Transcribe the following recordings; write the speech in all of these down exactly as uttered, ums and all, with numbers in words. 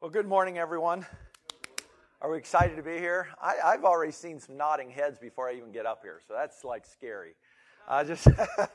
Well, good morning, everyone. Are we excited to be here? I, I've already seen some nodding heads before I even get up here, so that's like scary. Uh, just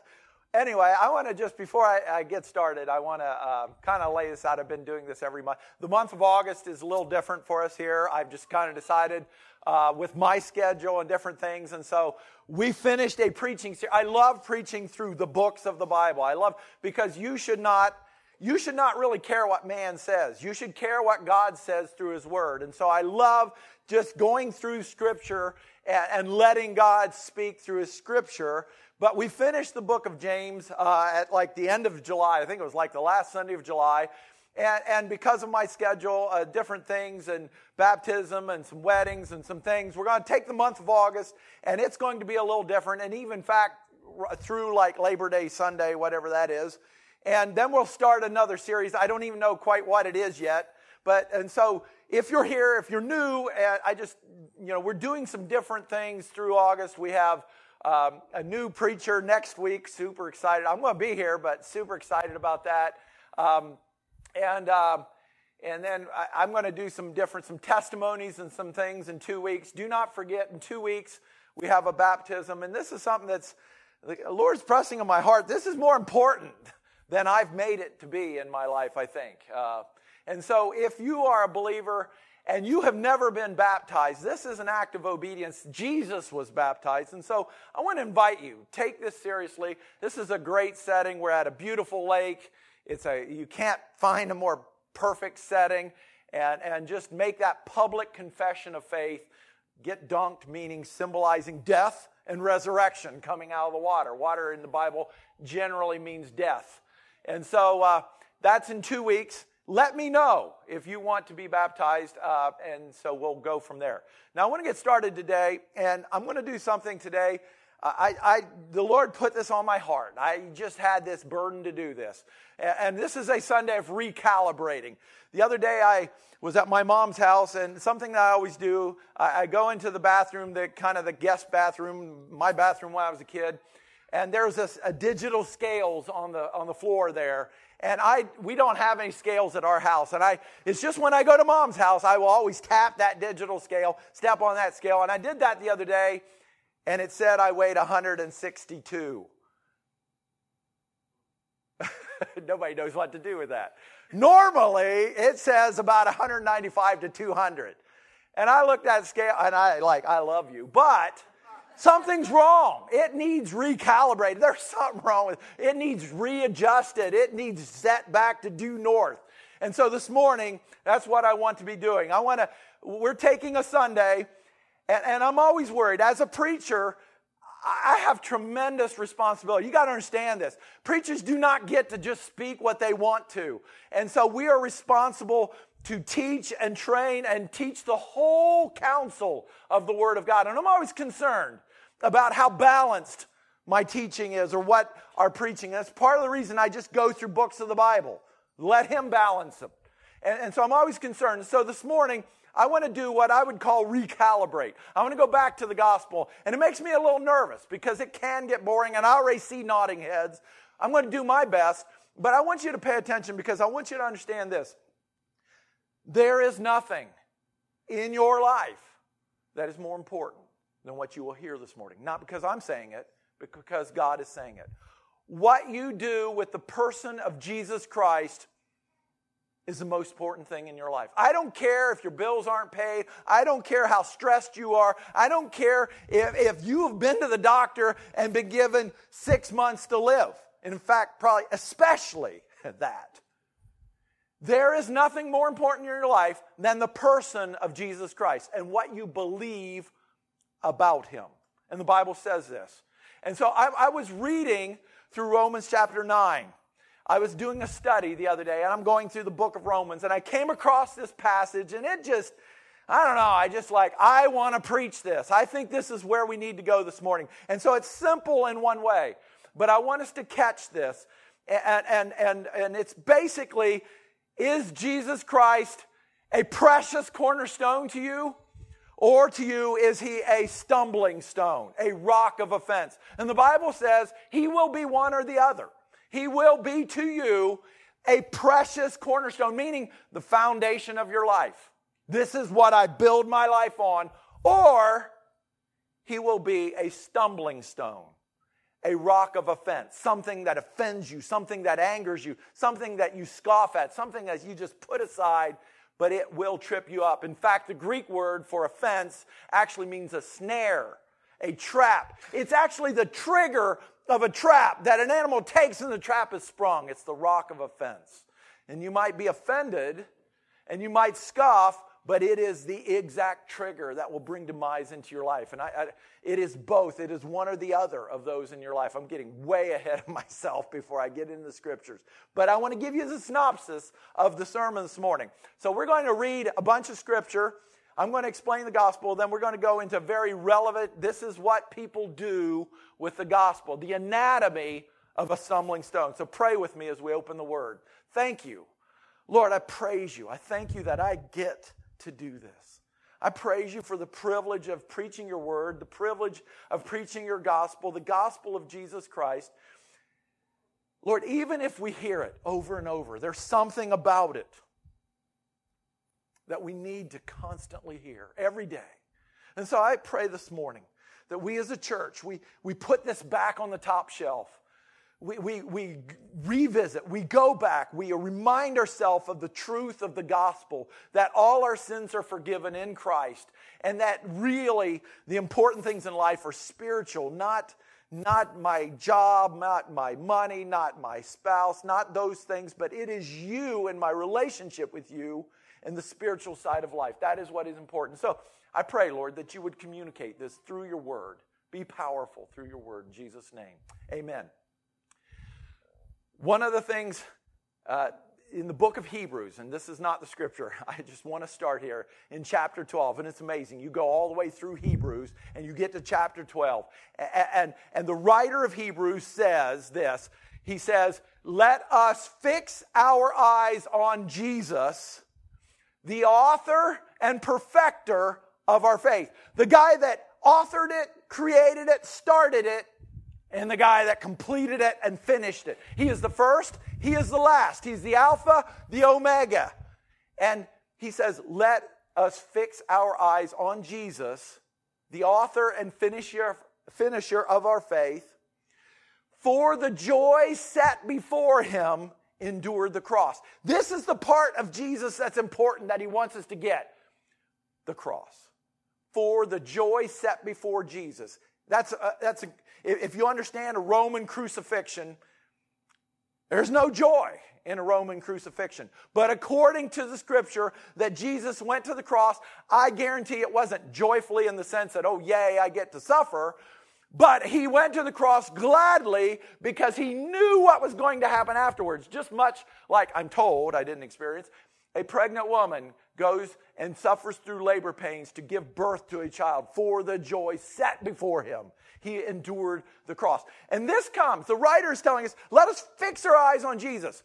anyway, I want to just before I, I get started, I want to uh, kind of lay this out. I've been doing this every month. The month of August is a little different for us here. I've just kind of decided uh, with my schedule and different things, and so we finished a preaching series. I love preaching through the books of the Bible. I love because you should not. You should not really care what man says. You should care what God says through His Word. And so I love just going through Scripture and, and letting God speak through His Scripture. But we finished the book of James uh, at like the end of July. I think it was like the last Sunday of July. And, and because of my schedule, uh, different things and baptism and some weddings and some things, we're going to take the month of August, and it's going to be a little different. And even, in fact, through like Labor Day Sunday, whatever that is. And then we'll start another series. I don't even know quite what it is yet. But, and so if you're here, if you're new, I just, you know, we're doing some different things through August. We have um, a new preacher next week. Super excited. I'm going to be here, but super excited about that. Um, and, uh, and then I, I'm going to do some different, some testimonies and some things in two weeks. Do not forget, in two weeks, we have a baptism. And this is something that's, the Lord's pressing on my heart. This is more important than I've made it to be in my life, I think. Uh, and so if you are a believer and you have never been baptized, this is an act of obedience. Jesus was baptized. And so I want to invite you, take this seriously. This is a great setting. We're at a beautiful lake. It's a you can't find a more perfect setting. And, and just make that public confession of faith. Get dunked, meaning symbolizing death and resurrection coming out of the water. Water in the Bible generally means death. And so uh, that's in two weeks. Let me know if you want to be baptized, uh, and so we'll go from there. Now, I want to get started today, and I'm going to do something today. Uh, I, I, the Lord put this on my heart. I just had this burden to do this. And, and this is a Sunday of recalibrating. The other day, I was at my mom's house, and something that I always do, I, I go into the bathroom, the kind of the guest bathroom, my bathroom when I was a kid, and there's a, a digital scales on the on the floor there. And I we don't have any scales at our house. And I it's just when I go to Mom's house, I will always tap that digital scale, step on that scale. And I did that the other day, and it said I weighed one hundred sixty-two. Nobody knows what to do with that. Normally, it says about one hundred ninety-five to two hundred. And I looked at the scale, and I like, I love you, but something's wrong. It needs recalibrated. There's something wrong with it. It needs readjusted. It needs set back to due north. And so this morning, that's what I want to be doing. I want to, we're taking a Sunday, and, and I'm always worried. As a preacher, I have tremendous responsibility. You got to understand this. Preachers do not get to just speak what they want to. And so we are responsible to teach and train and teach the whole counsel of the Word of God. And I'm always concerned about how balanced my teaching is or what our preaching is. That's part of the reason I just go through books of the Bible. Let Him balance them. And, and so I'm always concerned. So this morning, I want to do what I would call recalibrate. I want to go back to the gospel. And it makes me a little nervous because it can get boring. And I already see nodding heads. I'm going to do my best. But I want you to pay attention because I want you to understand this. There is nothing in your life that is more important than what you will hear this morning. Not because I'm saying it, but because God is saying it. What you do with the person of Jesus Christ is the most important thing in your life. I don't care if your bills aren't paid. I don't care how stressed you are. I don't care if, if you have been to the doctor and been given six months to live. In fact, probably especially that. There is nothing more important in your life than the person of Jesus Christ and what you believe about Him. And the Bible says this. And so I, I was reading through Romans chapter nine. I was doing a study the other day, and I'm going through the book of Romans, and I came across this passage, and it just, I don't know, I just like, I want to preach this. I think this is where we need to go this morning. And so it's simple in one way, but I want us to catch this. And, and, and, and it's basically, is Jesus Christ a precious cornerstone to you? Or to you, is He a stumbling stone, a rock of offense? And the Bible says He will be one or the other. He will be to you a precious cornerstone, meaning the foundation of your life. This is what I build my life on. Or he will be a stumbling stone, a rock of offense, something that offends you, something that angers you, something that you scoff at, something that you just put aside, but it will trip you up. In fact, the Greek word for offense actually means a snare, a trap. It's actually the trigger of a trap that an animal takes and the trap is sprung. It's the rock of offense. And you might be offended and you might scoff, but it is the exact trigger that will bring demise into your life. And I, I, it is both. It is one or the other of those in your life. I'm getting way ahead of myself before I get into the scriptures. But I want to give you the synopsis of the sermon this morning. So we're going to read a bunch of scripture. I'm going to explain the gospel. Then we're going to go into very relevant, this is what people do with the gospel, the anatomy of a stumbling stone. So pray with me as we open the word. Thank you. Lord, I praise you. I thank you that I get to do this. I praise you for the privilege of preaching your word, the privilege of preaching your gospel, the gospel of Jesus Christ. Lord, even if we hear it over and over, there's something about it that we need to constantly hear every day. And so I pray this morning that we as a church, we, we put this back on the top shelf. We, we, we revisit, we go back, we remind ourselves of the truth of the gospel, that all our sins are forgiven in Christ, and that really the important things in life are spiritual, not, not my job, not my money, not my spouse, not those things, but it is you and my relationship with you and the spiritual side of life. That is what is important. So I pray, Lord, that you would communicate this through your word. Be powerful through your word in Jesus' name. Amen. One of the things uh, in the book of Hebrews, and this is not the scripture, I just want to start here in chapter twelve, and it's amazing. You go all the way through Hebrews, and you get to chapter twelve. And, and, and the writer of Hebrews says this. He says, let us fix our eyes on Jesus, the author and perfecter of our faith. The guy that authored it, created it, started it, and the guy that completed it and finished it. He is the first, he is the last. He's the Alpha, the Omega. And he says, let us fix our eyes on Jesus, the author and finisher, finisher of our faith, for the joy set before him endured the cross. This is the part of Jesus that's important that he wants us to get. The cross. For the joy set before Jesus. That's a, that's a, if you understand a Roman crucifixion, there's no joy in a Roman crucifixion. But according to the scripture that Jesus went to the cross, I guarantee it wasn't joyfully in the sense that, oh, yay, I get to suffer. But he went to the cross gladly because he knew what was going to happen afterwards. Just much like, I'm told, I didn't experience, a pregnant woman goes and suffers through labor pains to give birth to a child for the joy set before him. He endured the cross. And this comes, the writer is telling us, let us fix our eyes on Jesus.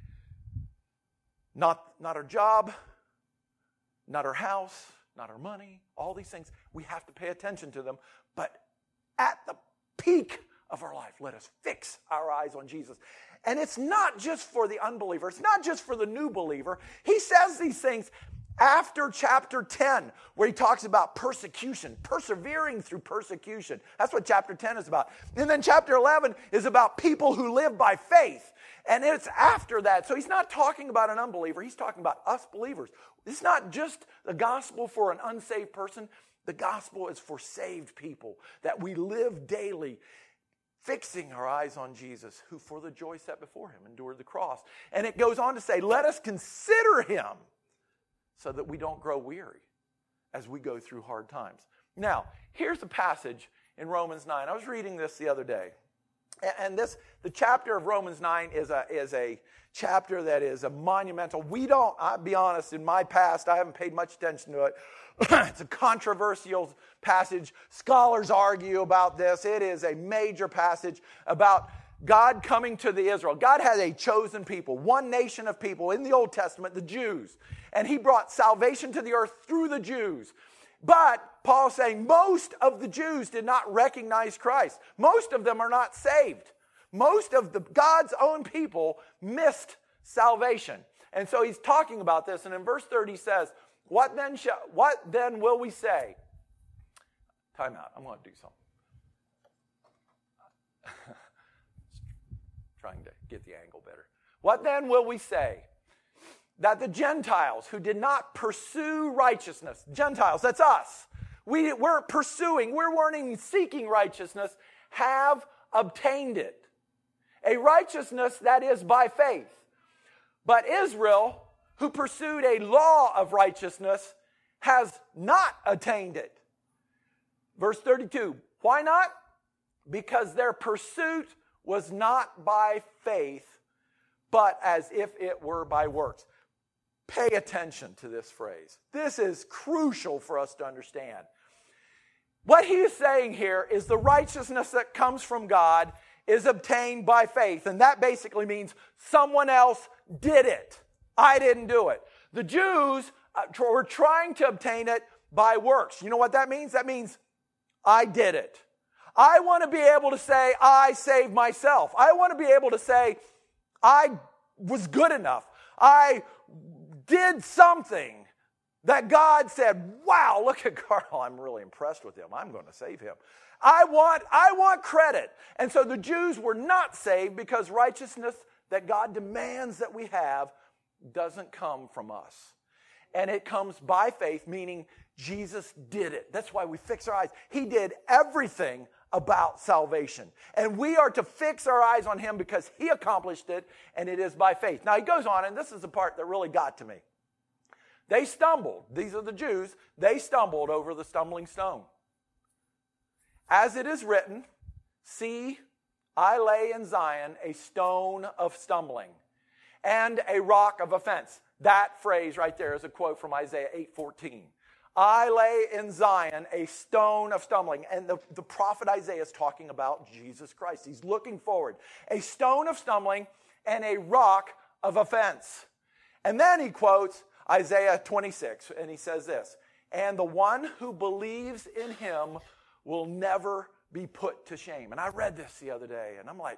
Not, not our job, not our house, not our money, all these things. We have to pay attention to them. But at the peak of our life, let us fix our eyes on Jesus. And it's not just for the unbeliever. It's not just for the new believer. He says these things after chapter ten, where he talks about persecution, persevering through persecution. That's what chapter ten is about. And then chapter eleven is about people who live by faith. And it's after that. So he's not talking about an unbeliever. He's talking about us believers. It's not just the gospel for an unsaved person. The gospel is for saved people, that we live daily fixing our eyes on Jesus, who for the joy set before him endured the cross. And it goes on to say, let us consider him so that we don't grow weary as we go through hard times. Now, here's a passage in Romans nine. I was reading this the other day. And this, the chapter of Romans nine is a, is a chapter that is a monumental. We don't, I'll be honest, in my past, I haven't paid much attention to it. It's a controversial passage. Scholars argue about this. It is a major passage about God coming to the Israel. God had a chosen people, one nation of people in the Old Testament, the Jews. And he brought salvation to the earth through the Jews. But Paul's saying most of the Jews did not recognize Christ. Most of them are not saved. Most of the God's own people missed salvation. And so he's talking about this, and in verse thirty he says, What then shall, what then will we say? Time out. I'm going to do something. Trying to get the angle better. What then will we say? That the Gentiles who did not pursue righteousness, Gentiles, that's us. We weren't pursuing, we weren't even seeking righteousness, have obtained it. A righteousness that is by faith. But Israel, who pursued a law of righteousness, has not attained it. Verse thirty-two, why not? Because their pursuit was not by faith, but as if it were by works. Pay attention to this phrase. This is crucial for us to understand. What he is saying here is the righteousness that comes from God is obtained by faith. And that basically means someone else did it. I didn't do it. The Jews uh, were trying to obtain it by works. You know what that means? That means I did it. I want to be able to say, I saved myself. I want to be able to say, I was good enough. I did something that God said, wow, look at Carl. I'm really impressed with him. I'm going to save him. I want, I want credit. And so the Jews were not saved because righteousness that God demands that we have doesn't come from us. And it comes by faith, meaning Jesus did it. That's why we fix our eyes. He did everything about salvation. And we are to fix our eyes on him because he accomplished it, and it is by faith. Now he goes on, and this is the part that really got to me. They stumbled. These are the Jews. They stumbled over the stumbling stone. As it is written, see, I lay in Zion a stone of stumbling and a rock of offense. That phrase right there is a quote from Isaiah eight fourteen. I lay in Zion a stone of stumbling. And the, the prophet Isaiah is talking about Jesus Christ. He's looking forward. A stone of stumbling and a rock of offense. And then he quotes Isaiah twenty-six, and he says this, and the one who believes in him will never be put to shame. And I read this the other day, and I'm like,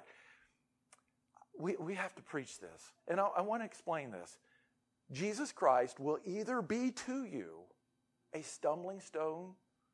we, we have to preach this. And I, I want to explain this. Jesus Christ will either be to you a stumbling stone,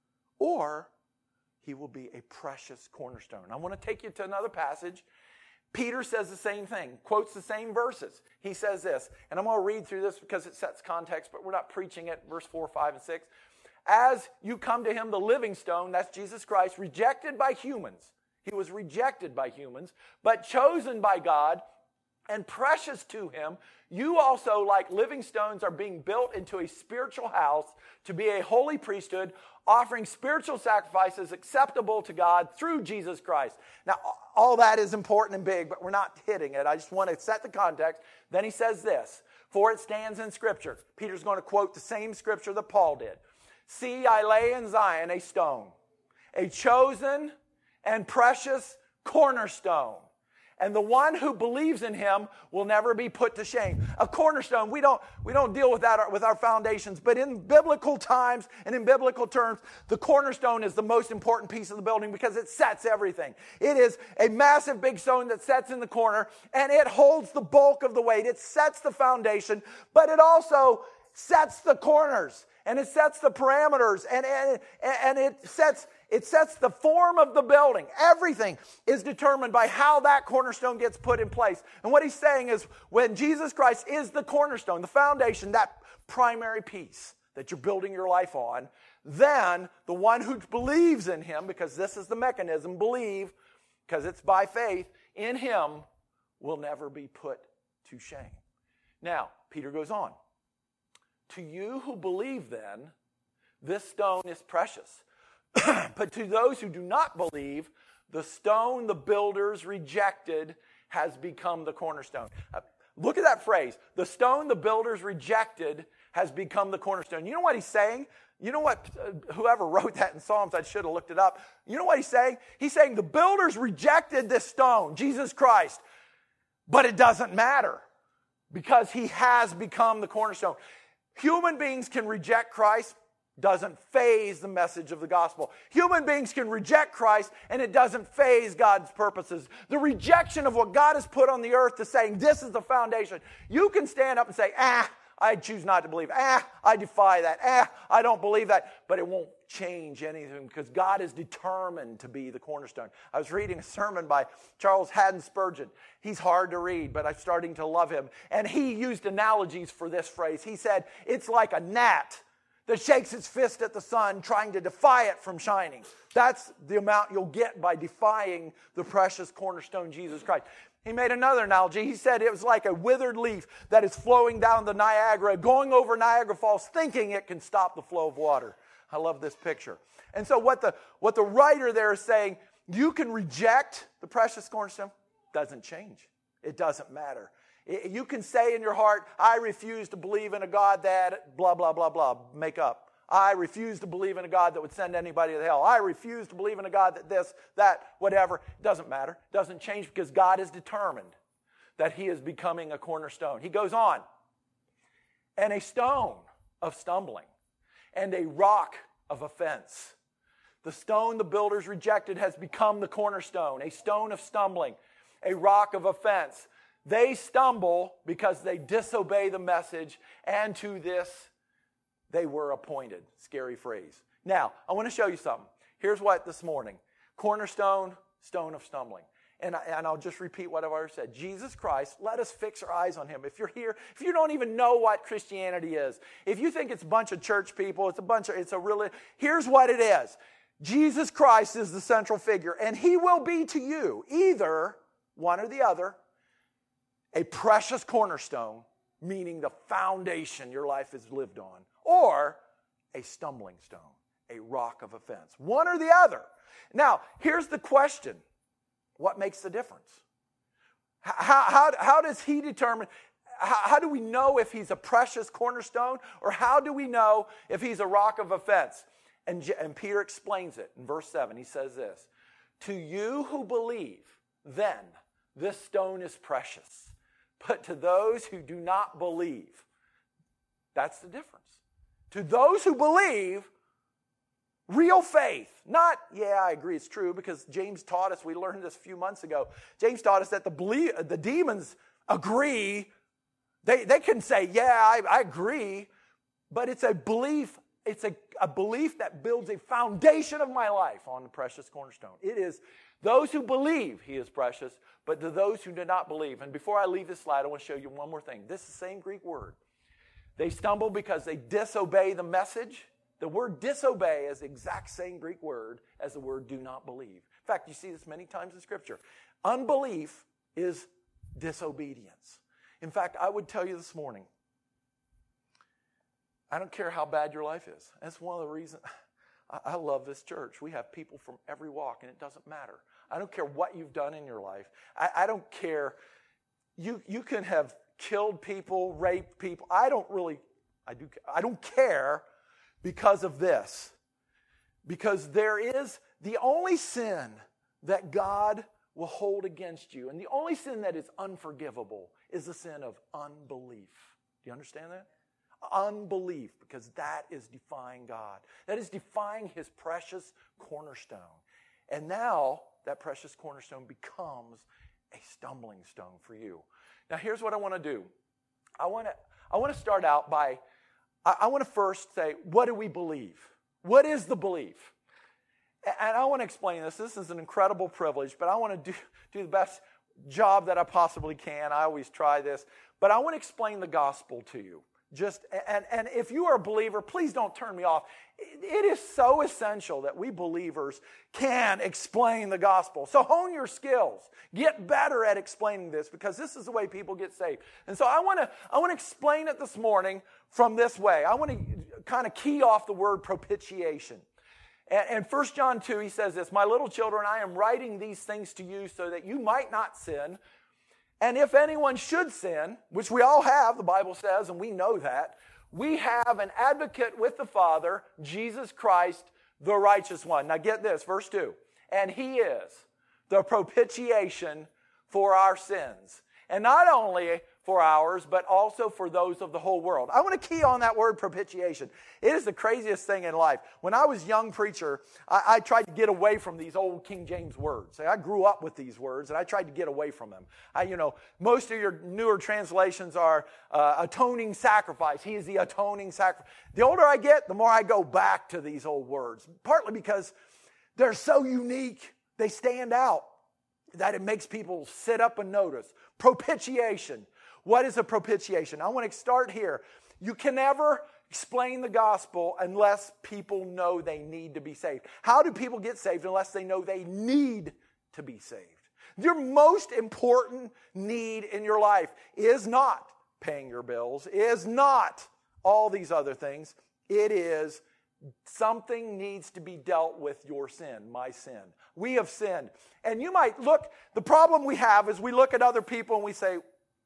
or he will be a precious cornerstone. I want to take you to another passage. Peter says the same thing, quotes the same verses. He says this, and I'm going to read through this because it sets context, but we're not preaching it, verse four, five, and six. As you come to him, the living stone, that's Jesus Christ, rejected by humans. He was rejected by humans, but chosen by God and precious to him. You also, like living stones, are being built into a spiritual house to be a holy priesthood, offering spiritual sacrifices acceptable to God through Jesus Christ. Now, all that is important and big, but we're not hitting it. I just want to set the context. Then he says this, for it stands in Scripture. Peter's going to quote the same Scripture that Paul did. See, I lay in Zion a stone, a chosen and precious cornerstone. And the one who believes in him will never be put to shame. A cornerstone, we don't, we don't deal with that with our foundations. But in biblical times and in biblical terms, the cornerstone is the most important piece of the building because it sets everything. It is a massive big stone that sets in the corner, and it holds the bulk of the weight. It sets the foundation, but it also sets the corners, and it sets the parameters, and, and, and it sets... It sets the form of the building. Everything is determined by how that cornerstone gets put in place. And what he's saying is when Jesus Christ is the cornerstone, the foundation, that primary piece that you're building your life on, then the one who believes in him, because this is the mechanism, believe, because it's by faith, in him will never be put to shame. Now, Peter goes on. To you who believe then, this stone is precious. But to those who do not believe, the stone the builders rejected has become the cornerstone. Uh, look at that phrase. The stone the builders rejected has become the cornerstone. You know what he's saying? You know what? Uh, whoever wrote that in Psalms, I should have looked it up. You know what he's saying? He's saying the builders rejected this stone, Jesus Christ. But it doesn't matter because he has become the cornerstone. Human beings can reject Christ. doesn't faze the message of the gospel. Human beings can reject Christ, and it doesn't faze God's purposes. The rejection of what God has put on the earth to saying this is the foundation. You can stand up and say, ah, I choose not to believe. Ah, I defy that. Ah, I don't believe that. But it won't change anything because God is determined to be the cornerstone. I was reading a sermon by Charles Haddon Spurgeon. He's hard to read, but I'm starting to love him. And he used analogies for this phrase. He said, it's like a gnat that shakes its fist at the sun trying to defy it from shining. That's the amount you'll get by defying the precious cornerstone, Jesus Christ. He made another analogy. He said it was like a withered leaf that is flowing down the Niagara, going over Niagara Falls, thinking it can stop the flow of water. I love this picture. And so what the, what the writer there is saying, you can reject the precious cornerstone. Doesn't change. It doesn't matter. You can say in your heart, I refuse to believe in a God that blah, blah, blah, blah, make up. I refuse to believe in a God that would send anybody to hell. I refuse to believe in a God that this, that, whatever. It doesn't matter. It doesn't change because God is determined that he is becoming a cornerstone. He goes on. And a stone of stumbling and a rock of offense. The stone the builders rejected has become the cornerstone. A stone of stumbling, a rock of offense. They stumble because they disobey the message, and to this they were appointed. Scary phrase. Now, I want to show you something. Here's what this morning. Cornerstone, stone of stumbling. And, I, and I'll just repeat what I've already said. Jesus Christ, let us fix our eyes on him. If you're here, if you don't even know what Christianity is, if you think it's a bunch of church people, it's a bunch of, it's a really, here's what it is. Jesus Christ is the central figure, and he will be to you either one or the other, a precious cornerstone, meaning the foundation your life is lived on, or a stumbling stone, a rock of offense. One or the other. Now, here's the question. What makes the difference? How, how, how does he determine, how, how do we know if he's a precious cornerstone, or how do we know if he's a rock of offense? And, and Peter explains it in verse seven. He says this, to you who believe, then this stone is precious. But to those who do not believe, that's the difference. To those who believe, real faith. Not, yeah, I agree, it's true, because James taught us, we learned this a few months ago, James taught us that the, belie- the demons agree. They, they can say, yeah, I, I agree, but it's a belief, it's a, a belief that builds a foundation of my life on the precious cornerstone. It is those who believe he is precious, but to those who do not believe. And before I leave this slide, I want to show you one more thing. This is the same Greek word. They stumble because they disobey the message. The word disobey is the exact same Greek word as the word do not believe. In fact, you see this many times in Scripture. Unbelief is disobedience. In fact, I would tell you this morning, I don't care how bad your life is. That's one of the reasons I love this church. We have people from every walk, and it doesn't matter. I don't care what you've done in your life. I, I don't care. You, you can have killed people, raped people. I don't really, I do. I don't care because of this. Because there is the only sin that God will hold against you, and the only sin that is unforgivable is the sin of unbelief. Do you understand that? Unbelief, because that is defying God. That is defying his precious cornerstone. And now that precious cornerstone becomes a stumbling stone for you. Now here's what I want to do. I want to I want to start out by, I, I want to first say, what do we believe? What is the belief? And I want to explain this. This is an incredible privilege, but I want to do, do the best job that I possibly can. I always try this. But I want to explain the gospel to you. Just and, and if you are a believer, please don't turn me off. It is so essential that we believers can explain the gospel. So hone your skills. Get better at explaining this, because this is the way people get saved. And so I want to I want to explain it this morning from this way. I want to kind of key off the word propitiation. And, and First John two, he says this, my little children, I am writing these things to you so that you might not sin. And if anyone should sin, which we all have, the Bible says, and we know that, we have an advocate with the Father, Jesus Christ, the righteous one. Now get this, verse two. And he is the propitiation for our sins. And not only for ours, but also for those of the whole world. I want to key on that word propitiation. It is the craziest thing in life. When I was a young preacher, I, I tried to get away from these old King James words. I grew up with these words, and I tried to get away from them. I, you know, most of your newer translations are uh, atoning sacrifice. He is the atoning sacrifice. The older I get, the more I go back to these old words, partly because they're so unique, they stand out, that it makes people sit up and notice. Propitiation. What is a propitiation? I want to start here. You can never explain the gospel unless people know they need to be saved. How do people get saved unless they know they need to be saved? Your most important need in your life is not paying your bills, is not all these other things. It is something needs to be dealt with your sin, my sin. We have sinned. And you might look, the problem we have is we look at other people and we say,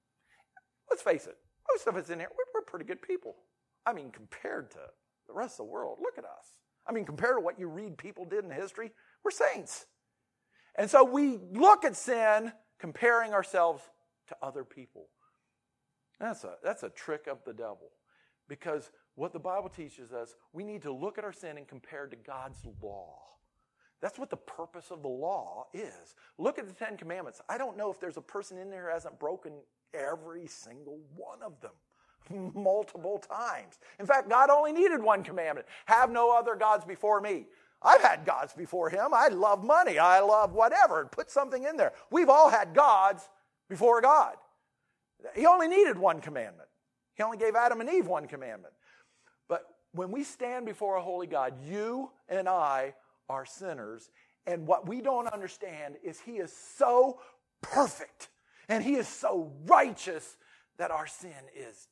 let's face it, most of us in here, we're, we're pretty good people. I mean, compared to the rest of the world, look at us. I mean, compared to what you read people did in history, we're saints. And so we look at sin comparing ourselves to other people. That's a, that's a trick of the devil. Because what the Bible teaches us, we need to look at our sin and compare to God's law. That's what the purpose of the law is. Look at the Ten Commandments. I don't know if there's a person in there who hasn't broken every single one of them multiple times. In fact, God only needed one commandment. Have no other gods before me. I've had gods before him. I love money. I love whatever. Put something in there. We've all had gods before God. He only needed one commandment. He only gave Adam and Eve one commandment. But when we stand before a holy God, you and I are sinners. And what we don't understand is he is so perfect and he is so righteous that our sin is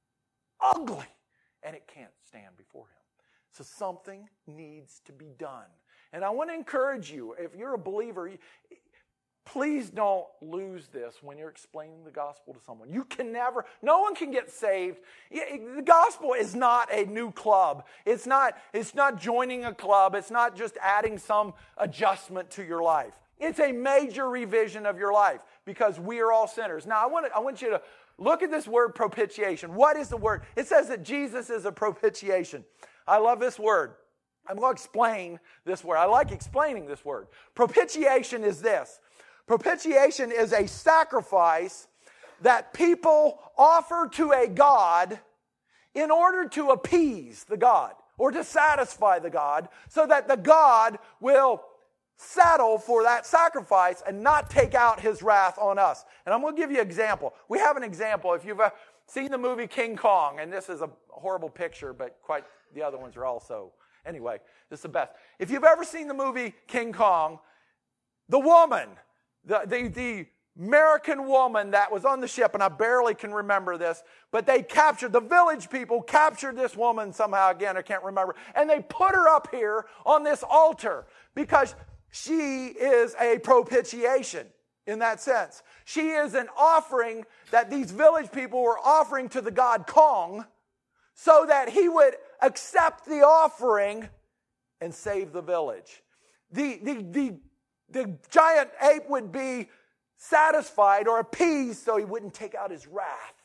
ugly and it can't stand before him. So something needs to be done. And I want to encourage you, if you're a believer, please don't lose this when you're explaining the gospel to someone. You can never, no one can get saved. The gospel is not a new club. It's not, it's not joining a club. It's not just adding some adjustment to your life. It's a major revision of your life because we are all sinners. Now, I want to, I want you to look at this word propitiation. What is the word? It says that Jesus is a propitiation. I love this word. I'm going to explain this word. I like explaining this word. Propitiation is this. Propitiation is a sacrifice that people offer to a God in order to appease the God or to satisfy the God so that the God will settle for that sacrifice and not take out his wrath on us. And I'm going to give you an example. We have an example. If you've seen the movie King Kong, and this is a horrible picture, but quite the other ones are also. Anyway, this is the best. If you've ever seen the movie King Kong, the woman, the, the, the American woman that was on the ship, and I barely can remember this, but they captured, the village people captured this woman somehow, again, I can't remember, and they put her up here on this altar because she is a propitiation in that sense. She is an offering that these village people were offering to the god Kong so that he would accept the offering and save the village. The, the, the, the giant ape would be satisfied or appeased so he wouldn't take out his wrath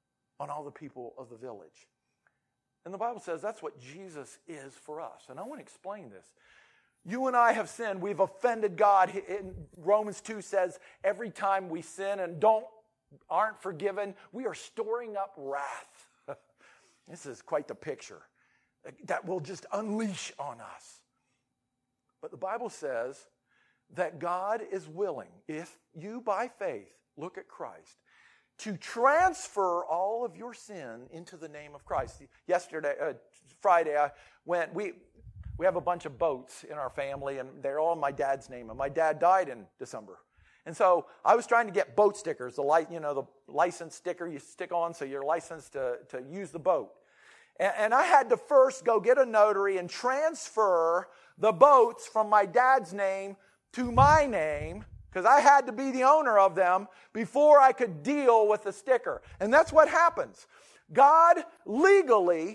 on all the people of the village. And the Bible says that's what Jesus is for us. And I want to explain this. You and I have sinned. We've offended God. In Romans two says every time we sin and don't aren't forgiven, we are storing up wrath. This is quite the picture that will just unleash on us. But the Bible says that God is willing, if you by faith look at Christ, to transfer all of your sin into the name of Christ. Yesterday, uh, Friday, I went, we we have a bunch of boats in our family, and they're all in my dad's name, and my dad died in December. And so I was trying to get boat stickers, the li- you know, the license sticker you stick on so you're licensed to, to use the boat. And, and I had to first go get a notary and transfer the boats from my dad's name to my name, because I had to be the owner of them before I could deal with the sticker. And that's what happens. God legally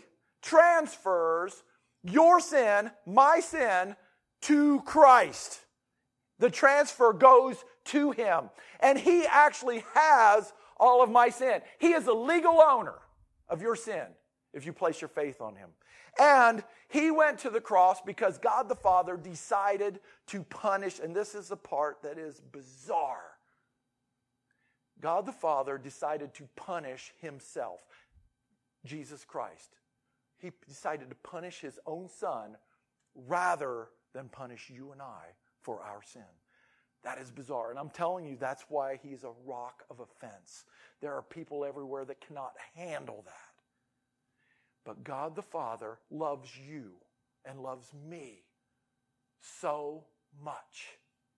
transfers your sin, my sin, to Christ. The transfer goes to him. And he actually has all of my sin. He is the legal owner of your sin if you place your faith on him. And he went to the cross because God the Father decided to punish, and this is the part that is bizarre. God the Father decided to punish himself, Jesus Christ. He decided to punish his own son rather than punish you and I for our sin. That is bizarre. And I'm telling you, that's why he's a rock of offense. There are people everywhere that cannot handle that. But God the Father loves you and loves me so much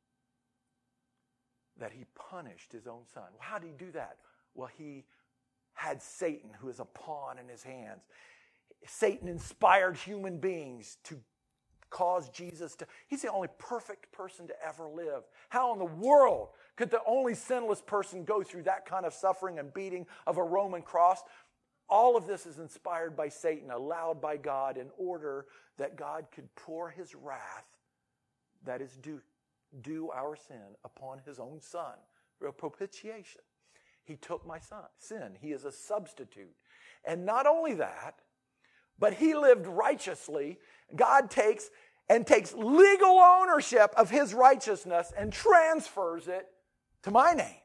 that he punished his own son. Well, how did he do that? Well, he had Satan, who is a pawn in his hands. Satan inspired human beings to cause Jesus to... He's the only perfect person to ever live. How in the world could the only sinless person go through that kind of suffering and beating of a Roman cross? All of this is inspired by Satan, allowed by God, in order that God could pour his wrath, that is due, due our sin, upon his own son. Real propitiation. He took my son, sin. He is a substitute. And not only that, but he lived righteously. God takes and takes legal ownership of his righteousness and transfers it to my name.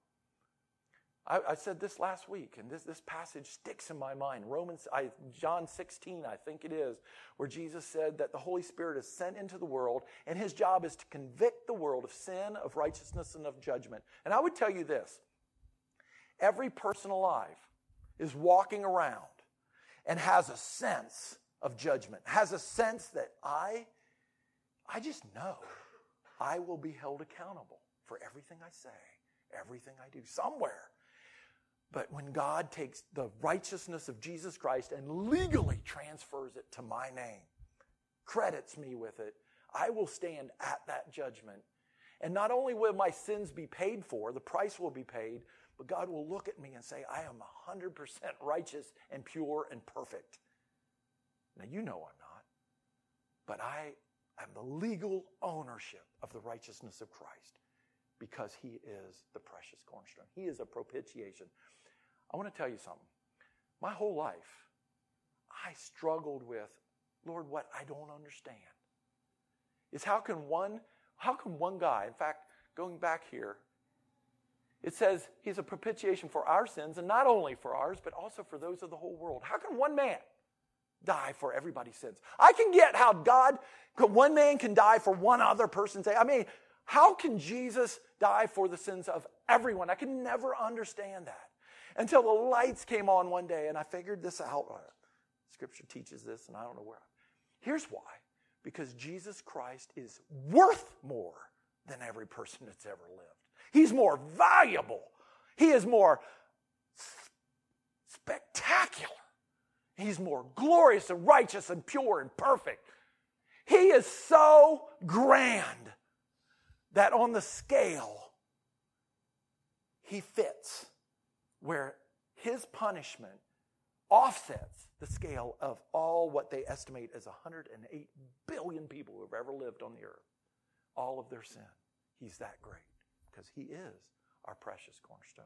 I, I said this last week, and this, this passage sticks in my mind. Romans, I, John sixteen, I think it is, where Jesus said that the Holy Spirit is sent into the world, and his job is to convict the world of sin, of righteousness, and of judgment. And I would tell you this. Every person alive is walking around and has a sense of judgment, has a sense that I, I just know I will be held accountable for everything I say, everything I do, somewhere. But when God takes the righteousness of Jesus Christ and legally transfers it to my name, credits me with it, I will stand at that judgment. And not only will my sins be paid for, the price will be paid, but God will look at me and say, I am one hundred percent righteous and pure and perfect. Now, you know I'm not, but I am the legal ownership of the righteousness of Christ because he is the precious cornerstone. He is a propitiation. I want to tell you something. My whole life, I struggled with, Lord, what I don't understand is how can one, how can one guy, in fact, going back here, it says he's a propitiation for our sins, and not only for ours, but also for those of the whole world. How can one man die for everybody's sins? I can get how God, one man can die for one other person's sins. I mean, how can Jesus die for the sins of everyone? I can never understand that until the lights came on one day, and I figured this out. Scripture teaches this, and I don't know where. Here's why. Because Jesus Christ is worth more than every person that's ever lived. He's more valuable. He is more spectacular. He's more glorious and righteous and pure and perfect. He is so grand that on the scale, he fits where his punishment offsets the scale of all what they estimate as one hundred eight billion people who have ever lived on the earth. All of their sin. He's that great. Because he is our precious cornerstone.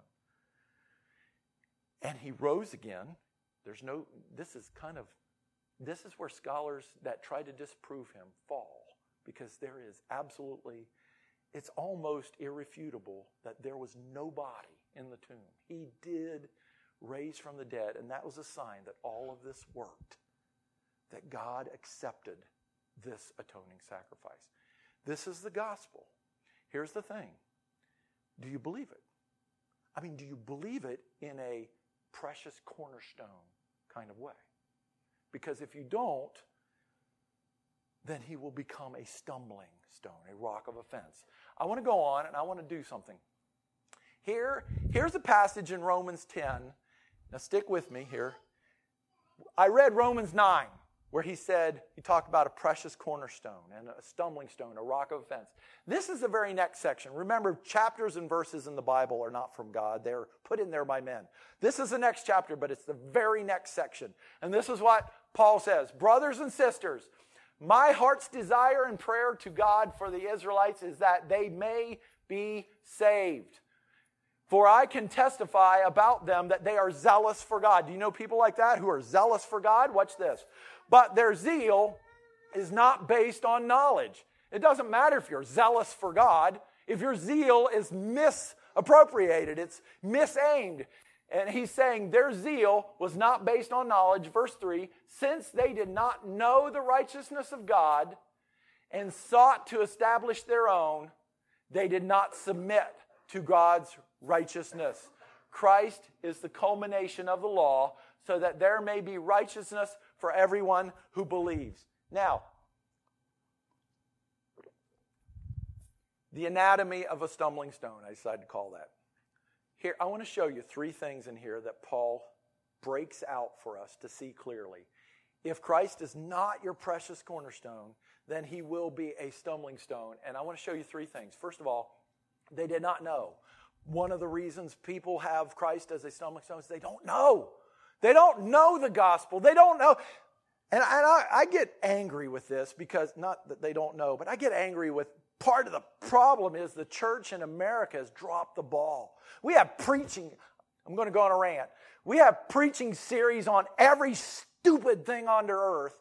And he rose again. There's no, this is kind of, this is where scholars that try to disprove him fall. Because there is absolutely, it's almost irrefutable that there was no body in the tomb. He did raise from the dead, and that was a sign that all of this worked. That God accepted this atoning sacrifice. This is the gospel. Here's the thing. Do you believe it? I mean, do you believe it in a precious cornerstone kind of way? Because if you don't, then he will become a stumbling stone, a rock of offense. I want to go on and I want to do something. Here, here's a passage in Romans ten. Now stick with me here. I read Romans nine, where he said, he talked about a precious cornerstone and a stumbling stone, a rock of offense. This is the very next section. Remember, chapters and verses in the Bible are not from God. They're put in there by men. This is the next chapter, but it's the very next section. And this is what Paul says. Brothers and sisters, my heart's desire and prayer to God for the Israelites is that they may be saved. For I can testify about them that they are zealous for God. Do you know people like that who are zealous for God? Watch this. But their zeal is not based on knowledge. It doesn't matter if you're zealous for God. If your zeal is misappropriated, it's misaimed. And he's saying their zeal was not based on knowledge. Verse three, since they did not know the righteousness of God and sought to establish their own, they did not submit to God's righteousness. Christ is the culmination of the law so that there may be righteousness for everyone who believes. Now, the anatomy of a stumbling stone, I decided to call that. Here, I want to show you three things in here that Paul breaks out for us to see clearly. If Christ is not your precious cornerstone, then he will be a stumbling stone. And I want to show you three things. First of all, they did not know. One of the reasons people have Christ as a stumbling stone is they don't know. They don't know the gospel. They don't know. And I, and I, I get angry with this because, not that they don't know, but I get angry with part of the problem is the church in America has dropped the ball. We have preaching. I'm going to go on a rant. We have preaching series on every stupid thing under earth.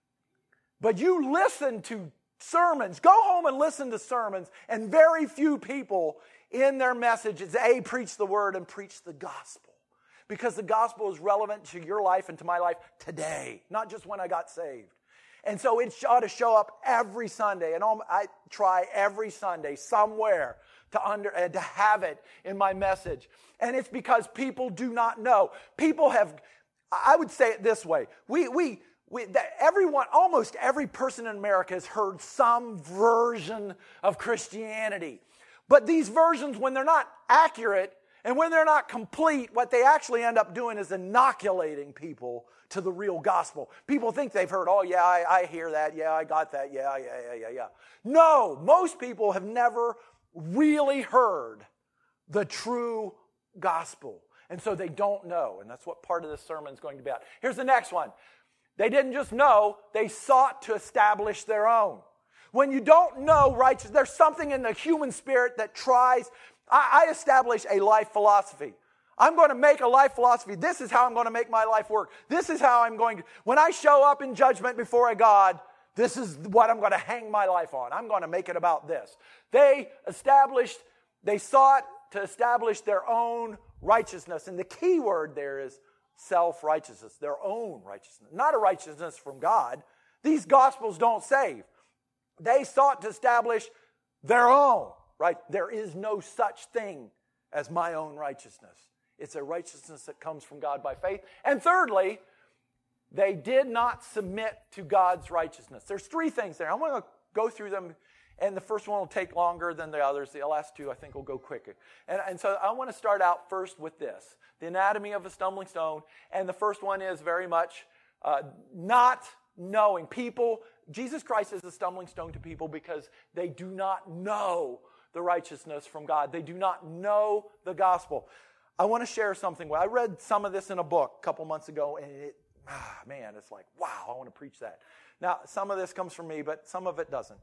But you listen to sermons. Go home and listen to sermons. And very few people in their messages, A, preach the word and preach the gospel. Because the gospel is relevant to your life and to my life today. Not just when I got saved. And so it ought to show up every Sunday. And I try every Sunday somewhere to under and to have it in my message. And it's because people do not know. People have, I would say it this way. We, we, we that everyone, almost every person in America has heard some version of Christianity. But these versions, when they're not accurate and when they're not complete, what they actually end up doing is inoculating people to the real gospel. People think they've heard, oh yeah, I, I hear that, yeah, I got that, yeah, yeah, yeah, yeah, yeah. No, most people have never really heard the true gospel. And so they don't know. And that's what part of this sermon is going to be about. Here's the next one. They didn't just know, they sought to establish their own. When you don't know righteousness, there's something in the human spirit that tries. I, I establish a life philosophy. I'm going to make a life philosophy. This is how I'm going to make my life work. This is how I'm going to, when I show up in judgment before a God, this is what I'm going to hang my life on. I'm going to make it about this. They established, they sought to establish their own righteousness. And the key word there is self-righteousness, their own righteousness. Not a righteousness from God. These gospels don't save. They sought to establish their own, right? There is no such thing as my own righteousness. It's a righteousness that comes from God by faith. And thirdly, they did not submit to God's righteousness. There's three things there. I'm going to go through them, and the first one will take longer than the others. The last two, I think, will go quicker. And, and so I want to start out first with this, the anatomy of a stumbling stone. And the first one is very much uh, not knowing. People, Jesus Christ is a stumbling stone to people because they do not know the righteousness from God. They do not know the gospel. I want to share something. I read some of this in a book a couple months ago, and it, ah, man, it's like, wow, I want to preach that. Now, some of this comes from me, but some of it doesn't.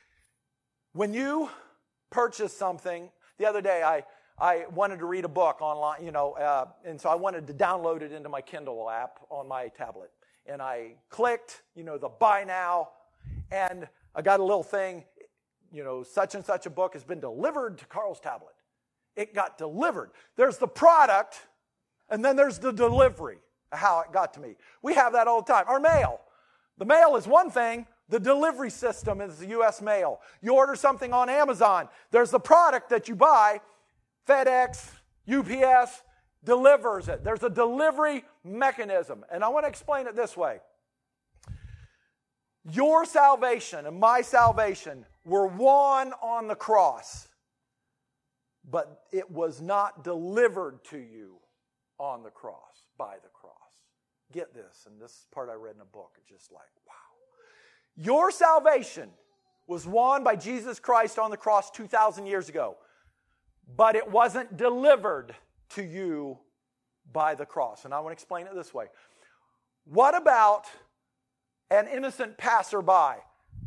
When you purchase something, the other day I, I wanted to read a book online, you know, uh, and so I wanted to download it into my Kindle app on my tablet. And I clicked, you know, the buy now, and I got a little thing, you know, such and such a book has been delivered to Carl's tablet. It got delivered. There's the product, and then there's the delivery, how it got to me. We have that all the time. Our mail. The mail is one thing. The delivery system is the U S mail. You order something on Amazon. There's the product that you buy. FedEx, U P S delivers it. There's a delivery mechanism. And I want to explain it this way. Your salvation and my salvation were won on the cross. But it was not delivered to you on the cross, by the cross. Get this, and this part I read in a book. It's just like, wow. Your salvation was won by Jesus Christ on the cross two thousand years ago. But it wasn't delivered to you by the cross. And I want to explain it this way. What about an innocent passerby?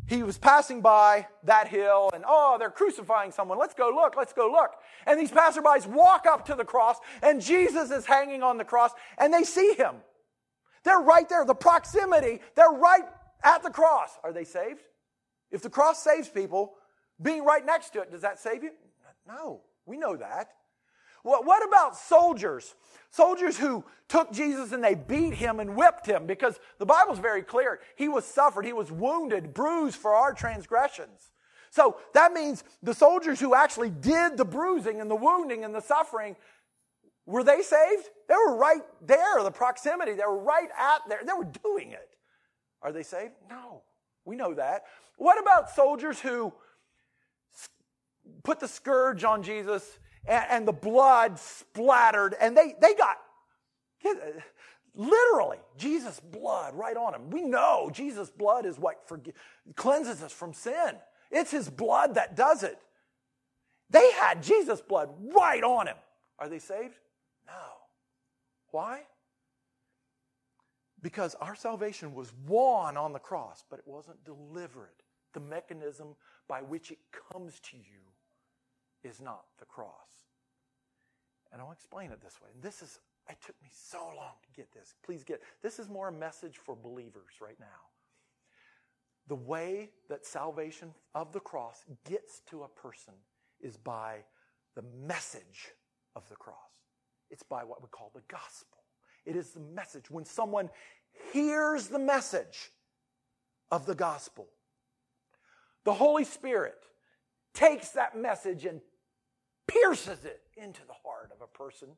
he was passing by that hill, and oh, they're crucifying someone. Let's go look, let's go look. And these passerbys walk up to the cross, and Jesus is hanging on the cross, and they see him. They're right there, the proximity, they're right at the cross. Are they saved? If the cross saves people, being right next to it, does that save you? No, we know that. Well, what about soldiers? Soldiers who took Jesus and they beat him and whipped him, because the Bible's very clear. He was suffered, he was wounded, bruised for our transgressions. So that means the soldiers who actually did the bruising and the wounding and the suffering, were they saved? They were right there, the proximity. They were right at there. They were doing it. Are they saved? No. We know that. What about soldiers who put the scourge on Jesus and, and the blood splattered, and they, they got, literally, Jesus' blood right on them. We know Jesus' blood is what forg- cleanses us from sin. It's his blood that does it. They had Jesus' blood right on him. Are they saved? No. Why? Because our salvation was won on the cross, but it wasn't delivered. The mechanism by which it comes to you is not the cross. And I'll explain it this way. This is, it took me so long to get this. Please get, this is more a message for believers right now. The way that salvation of the cross gets to a person is by the message of the cross. It's by what we call the gospel. It is the message. When someone hears the message of the gospel, the Holy Spirit takes that message and pierces it into the heart of a person.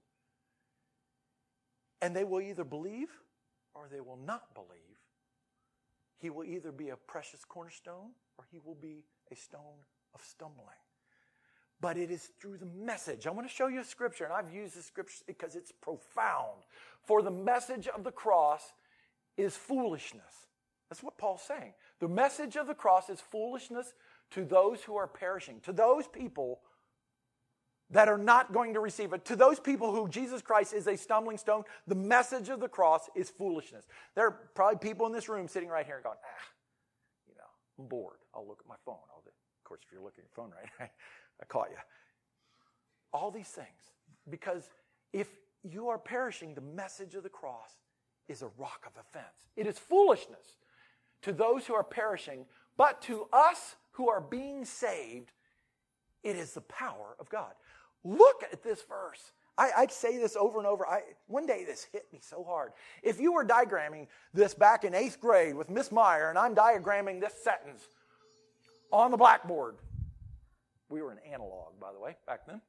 And they will either believe or they will not believe. He will either be a precious cornerstone or he will be a stone of stumbling. But it is through the message. I want to show you a scripture, and I've used this scripture because it's profound. For the message of the cross is foolishness. That's what Paul's saying. The message of the cross is foolishness to those who are perishing, to those people that are not going to receive it, to those people who Jesus Christ is a stumbling stone. The message of the cross is foolishness. There are probably people in this room sitting right here going, ah, you know, I'm bored. I'll look at my phone. I'll do. Of course, if you're looking at your phone, right, I caught you. All these things. Because if you are perishing, the message of the cross is a rock of offense. It is foolishness to those who are perishing, but to us who are being saved, it is the power of God. Look at this verse. I, I say this over and over. I, one day this hit me so hard. If you were diagramming this back in eighth grade with Miss Meyer, and I'm diagramming this sentence on the blackboard. We were in analog, by the way, back then.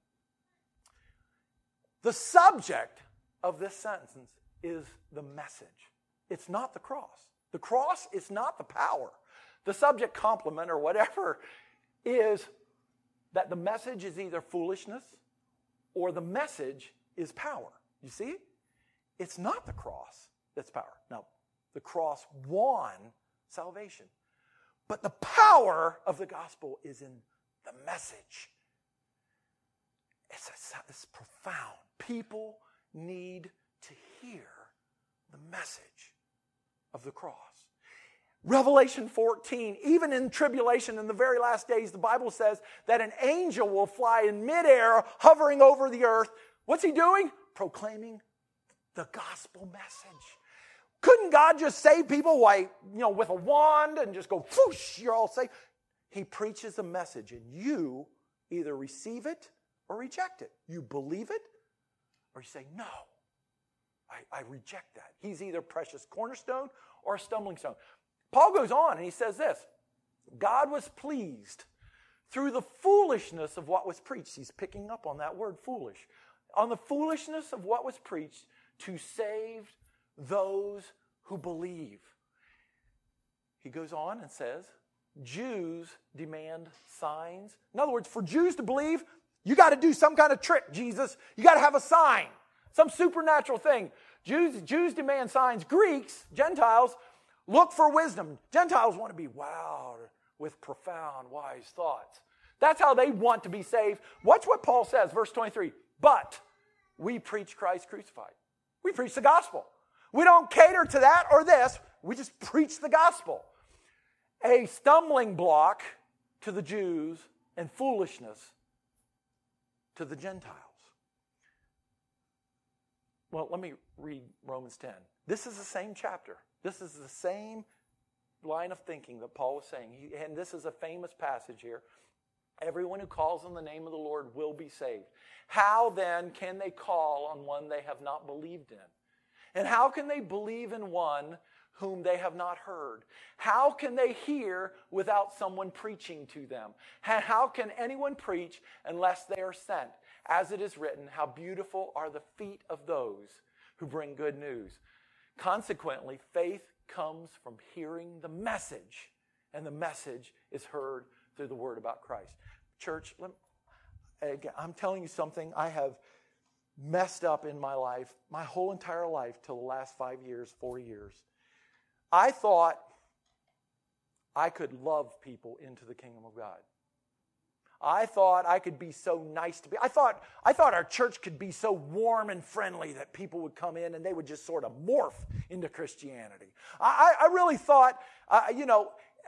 The subject of this sentence is the message. It's not the cross. The cross is not the power. The subject complement or whatever is that the message is either foolishness or the message is power. You see? It's not the cross that's power. Now, the cross won salvation. But the power of the gospel is in the message. It's, a, it's profound. People need to hear the message of the cross. Revelation fourteen, even in tribulation in the very last days, the Bible says that an angel will fly in midair, hovering over the earth. What's he doing? Proclaiming the gospel message. Couldn't God just save people like, you know, with a wand and just go, whoosh, you're all saved? He preaches a message, and you either receive it or reject it. You believe it, or you say, no, I, I reject that. He's either precious cornerstone or a stumbling stone. Paul goes on and he says this, God was pleased through the foolishness of what was preached. He's picking up on that word, foolish. On the foolishness of what was preached to save those who believe. He goes on and says, Jews demand signs. In other words, for Jews to believe, you got to do some kind of trick, Jesus. You got to have a sign, some supernatural thing. Jews, Jews demand signs. Greeks, Gentiles, look for wisdom. Gentiles want to be wowed with profound, wise thoughts. That's how they want to be saved. Watch what Paul says, verse twenty-three. But we preach Christ crucified. We preach the gospel. We don't cater to that or this. We just preach the gospel. a stumbling block to the Jews and foolishness to the Gentiles. Well, let me read Romans ten. This is the same chapter. This is the same line of thinking that Paul was saying. He, and this is a famous passage here. Everyone who calls on the name of the Lord will be saved. How then can they call on one they have not believed in? And how can they believe in one whom they have not heard? How can they hear without someone preaching to them? How can anyone preach unless they are sent? As it is written, how beautiful are the feet of those who bring good news. Consequently, faith comes from hearing the message, and the message is heard through the word about Christ. Church, let, again, I'm telling you something I have messed up in my life, my whole entire life, till the last five years, four years. I thought I could love people into the kingdom of God. I thought I could be so nice to be. I thought I thought our church could be so warm and friendly that people would come in and they would just sort of morph into Christianity. I, I really thought, uh, you know,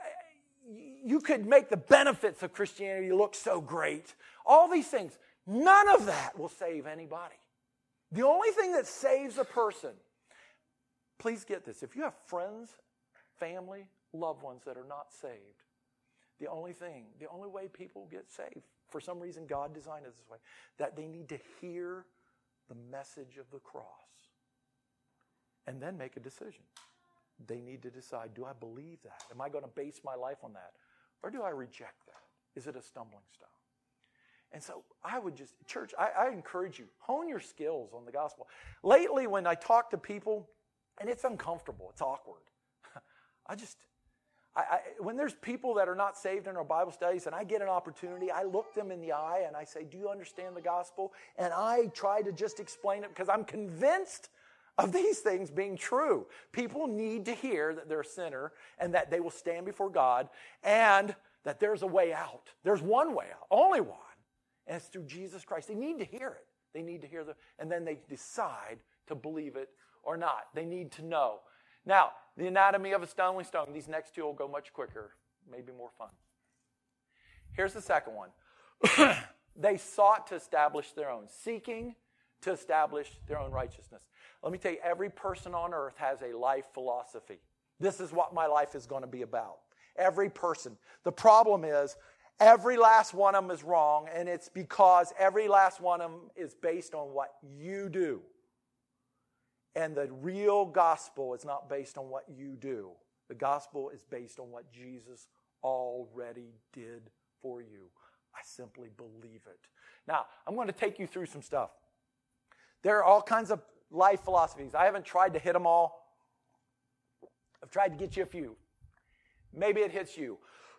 you could make the benefits of Christianity look so great. All these things, none of that will save anybody. The only thing that saves a person, please get this, if you have friends, family, loved ones that are not saved, the only thing, the only way people get saved, for some reason God designed it this way, that they need to hear the message of the cross and then make a decision. They need to decide, do I believe that? Am I going to base my life on that? Or do I reject that? Is it a stumbling stone? And so I would just, church, I, I encourage you, hone your skills on the gospel. Lately, when I talk to people, and it's uncomfortable, it's awkward, I just... I, I, when there's people that are not saved in our Bible studies and I get an opportunity, I look them in the eye and I say, do you understand the gospel? And I try to just explain it because I'm convinced of these things being true. People need to hear that they're a sinner and that they will stand before God and that there's a way out. There's one way out, only one, and it's through Jesus Christ. They need to hear it. They need to hear the, and then they decide to believe it or not. They need to know. Now, the anatomy of a stumbling stone. These next two will go much quicker, maybe more fun. Here's the second one. They sought to establish their own, seeking to establish their own righteousness. Let me tell you, every person on earth has a life philosophy. This is what my life is going to be about. Every person. The problem is, every last one of them is wrong, and it's because every last one of them is based on what you do. And the real gospel is not based on what you do. The gospel is based on what Jesus already did for you. I simply believe it. Now, I'm going to take you through some stuff. There are all kinds of life philosophies. I haven't tried to hit them all. I've tried to get you a few. Maybe it hits you.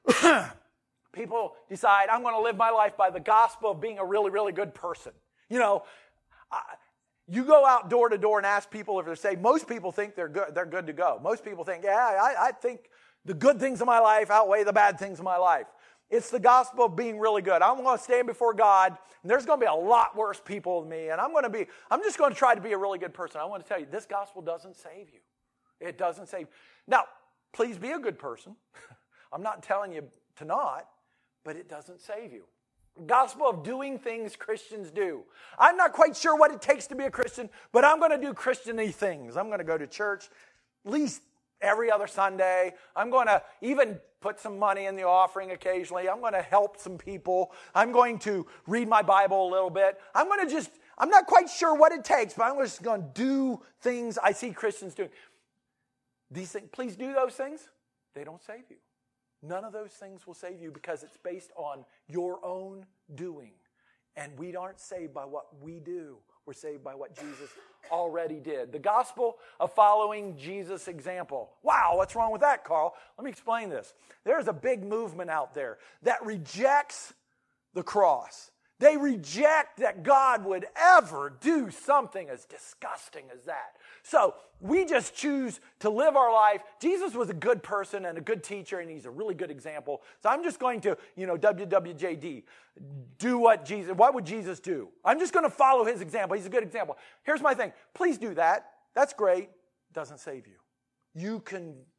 People decide, I'm going to live my life by the gospel of being a really, really good person. You know, I, You go out door to door and ask people if they're saved. Most people think they're good, they're good to go. Most people think, yeah, I, I think the good things of my life outweigh the bad things of my life. It's the gospel of being really good. I'm going to stand before God, and there's going to be a lot worse people than me, and I'm going to be, I'm just going to try to be a really good person. I want to tell you, this gospel doesn't save you. It doesn't save you. Now, please be a good person. I'm not telling you to not, but it doesn't save you. Gospel of doing things Christians do. I'm not quite sure what it takes to be a Christian, but I'm going to do Christian-y things. I'm going to go to church at least every other Sunday. I'm going to even put some money in the offering occasionally. I'm going to help some people. I'm going to read my Bible a little bit. I'm going to just, I'm not quite sure what it takes, but I'm just going to do things I see Christians doing. These things, please do those things. They don't save you. None of those things will save you because it's based on your own doing. And we aren't saved by what we do. We're saved by what Jesus already did. The gospel of following Jesus' example. Wow, what's wrong with that, Carl? Let me explain this. There's a big movement out there that rejects the cross. They reject that God would ever do something as disgusting as that. So we just choose to live our life. Jesus was a good person and a good teacher, and he's a really good example. So I'm just going to, you know, W W J D, do what Jesus, what would Jesus do? I'm just going to follow his example. He's a good example. Here's my thing. Please do that. That's great. Doesn't save you. You can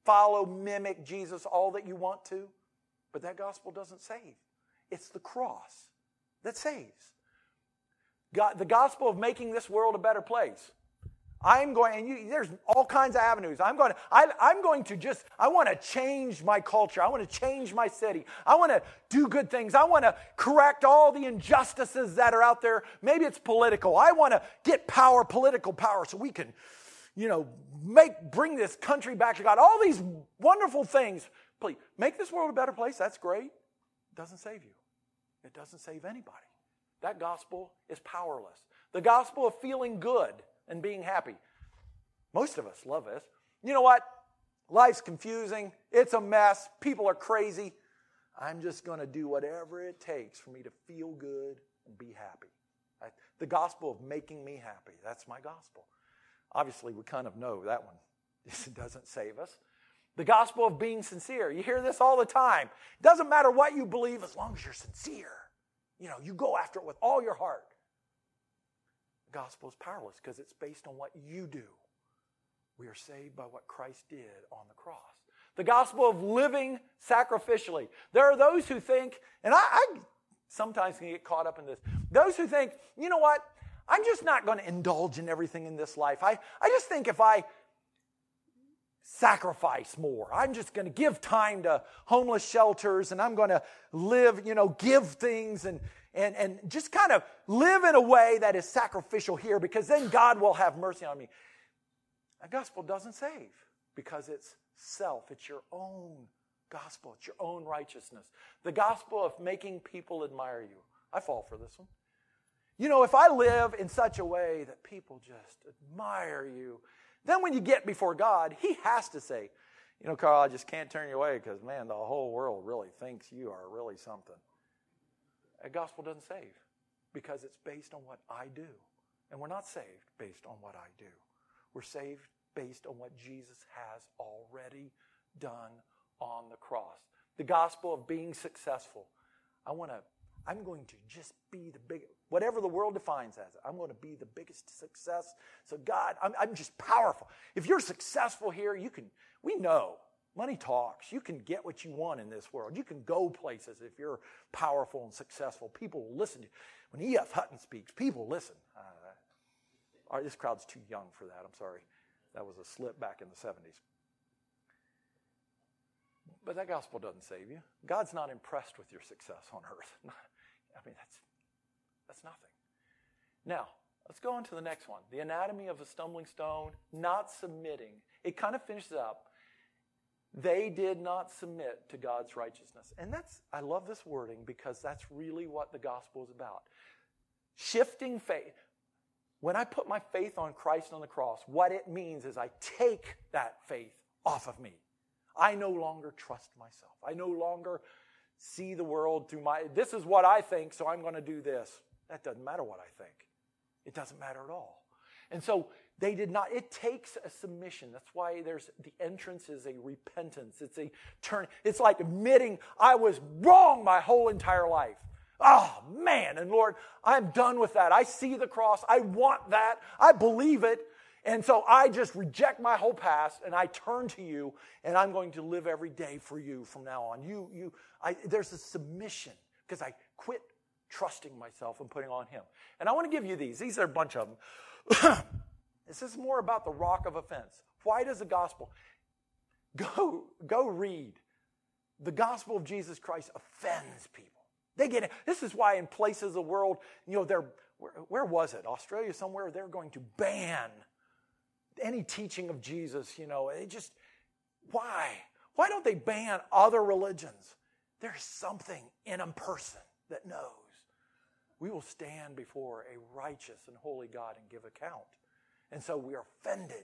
follow, mimic Jesus all that you want to, but that gospel doesn't save. It's the cross that saves. God, the gospel of making this world a better place. I'm going, and you, there's all kinds of avenues. I'm going to, I, I'm going to just, I want to change my culture. I want to change my city. I want to do good things. I want to correct all the injustices that are out there. Maybe it's political. I want to get power, political power, so we can, you know, make, bring this country back to God. All these wonderful things. Please, make this world a better place. That's great. It doesn't save you. It doesn't save anybody. That gospel is powerless. The gospel of feeling good and being happy. Most of us love this. You know what? Life's confusing. It's a mess. People are crazy. I'm just going to do whatever it takes for me to feel good and be happy. Right? The gospel of making me happy. That's my gospel. Obviously, we kind of know that one. It doesn't save us. The gospel of being sincere. You hear this all the time. It doesn't matter what you believe as long as you're sincere. You know, you go after it with all your heart. The gospel is powerless because it's based on what you do. We are saved by what Christ did on the cross. The gospel of living sacrificially. There are those who think, and I, I sometimes can get caught up in this, those who think, you know what, I'm just not going to indulge in everything in this life. I, I just think if I sacrifice more, I'm just going to give time to homeless shelters, and I'm going to live, you know, give things and And, and just kind of live in a way that is sacrificial here, because then God will have mercy on me. The gospel doesn't save because it's self. It's your own gospel. It's your own righteousness. The gospel of making people admire you. I fall for this one. You know, if I live in such a way that people just admire you, then when you get before God, He has to say, you know, Carl, I just can't turn you away because, man, the whole world really thinks you are really something. A gospel doesn't save because it's based on what I do. And we're not saved based on what I do. We're saved based on what Jesus has already done on the cross. The gospel of being successful. I want to, I'm going to just be the biggest, whatever the world defines as it, I'm going to be the biggest success. So God, I'm, I'm just powerful. If you're successful here, you can, we know. Money talks. You can get what you want in this world. You can go places if you're powerful and successful. People will listen to you. When E F Hutton speaks, people listen. Uh, all right, this crowd's too young for that. I'm sorry. That was a slip back in the seventies. But that gospel doesn't save you. God's not impressed with your success on earth. I mean, that's, that's nothing. Now, let's go on to the next one. The anatomy of a stumbling stone, not submitting. It kind of finishes up. They did not submit to God's righteousness. And that's, I love this wording because that's really what the gospel is about. Shifting faith. When I put my faith on Christ on the cross, what it means is I take that faith off of me. I no longer trust myself. I no longer see the world through my, this is what I think, so I'm going to do this. That doesn't matter what I think. It doesn't matter at all. And so they did not, it takes a submission. That's why there's, the entrance is a repentance. It's a turn, it's like admitting I was wrong my whole entire life. Oh man, and Lord, I'm done with that. I see the cross. I want that. I believe it. And so I just reject my whole past and I turn to you and I'm going to live every day for you from now on. You, you, I, there's a submission because I quit trusting myself and putting on Him. And I want to give you these. These are a bunch of them. This is more about the rock of offense. Why does the gospel? Go, go read. The gospel of Jesus Christ offends people. They get it. This is why in places of the world, you know, they're, where, where was it? Australia somewhere, they're going to ban any teaching of Jesus, you know. It just, why? Why don't they ban other religions? There's something in a person that knows. We will stand before a righteous and holy God and give account. And so we are offended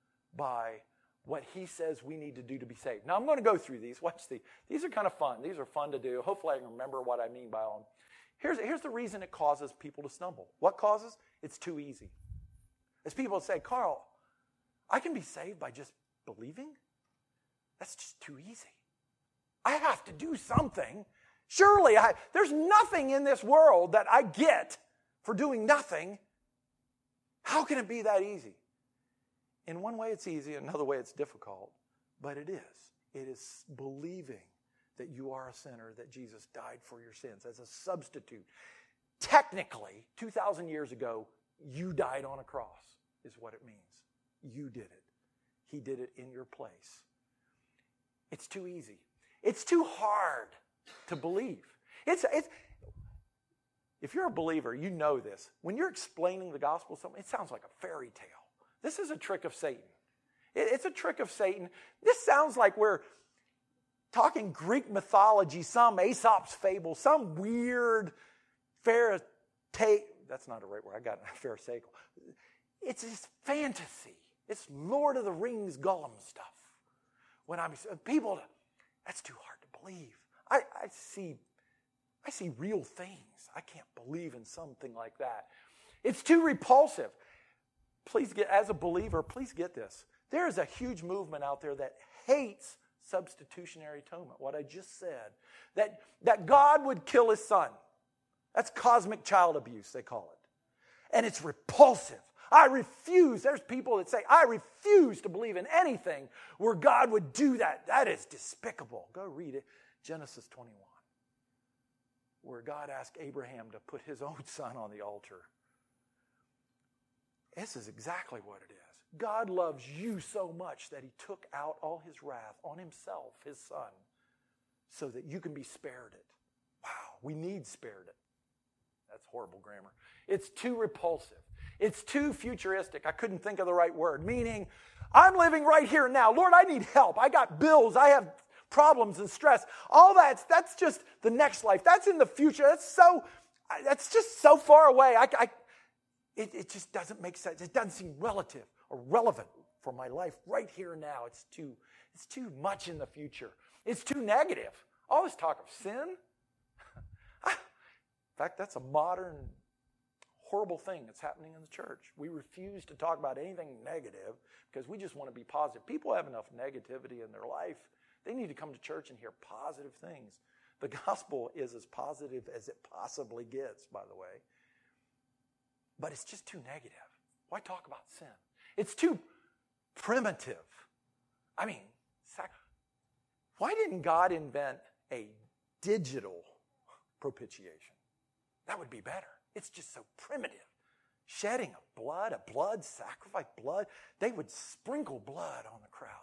by what He says we need to do to be saved. Now I'm going to go through these. Watch these. These are kind of fun. These are fun to do. Hopefully I can remember what I mean by them. Here's, here's the reason it causes people to stumble. What causes? It's too easy. As people say, Carl, I can be saved by just believing? That's just too easy. I have to do something. Surely, I, there's nothing in this world that I get for doing nothing. How can it be that easy? In one way it's easy, in another way it's difficult. But it is. It is believing that you are a sinner, that Jesus died for your sins as a substitute. Technically, two thousand years ago, you died on a cross, is what it means. You did it. He did it in your place. It's too easy. It's too hard to believe. It's, it's, if you're a believer, you know this. When you're explaining the gospel to someone, it sounds like a fairy tale. This is a trick of Satan. It, it's a trick of Satan. This sounds like we're talking Greek mythology, some Aesop's fable, some weird fairy tale. That's not a right word. I got a pharisaical. It's just fantasy. It's Lord of the Rings Gollum stuff. When I'm people, that's too hard to believe. I, I see, I see real things. I can't believe in something like that. It's too repulsive. Please get, as a believer, please get this. There is a huge movement out there that hates substitutionary atonement. What I just said, that that God would kill His Son. That's cosmic child abuse, they call it, and it's repulsive. I refuse. There's people that say, I refuse to believe in anything where God would do that. That is despicable. Go read it. Genesis twenty-one, where God asked Abraham to put his own son on the altar. This is exactly what it is. God loves you so much that He took out all His wrath on Himself, His Son, so that you can be spared it. Wow, we need spared it. That's horrible grammar. It's too repulsive. It's too futuristic. I couldn't think of the right word. Meaning, I'm living right here and now. Lord, I need help. I got bills. I have problems and stress. All that's, that's just the next life. That's in the future. That's so, that's just so far away. I, I, it, it just doesn't make sense. It doesn't seem relative or relevant for my life right here and now. It's too, it's too much in the future. It's too negative. All this talk of sin. In fact, that's a modern horrible thing that's happening in the church. We refuse to talk about anything negative because we just want to be positive. People have enough negativity in their life. They need to come to church and hear positive things. The gospel is as positive as it possibly gets, by the way. But it's just too negative. Why talk about sin? It's too primitive. I mean, why didn't God invent a digital propitiation? That would be better. It's just so primitive. Shedding of blood, a blood sacrifice, blood. They would sprinkle blood on the crowds.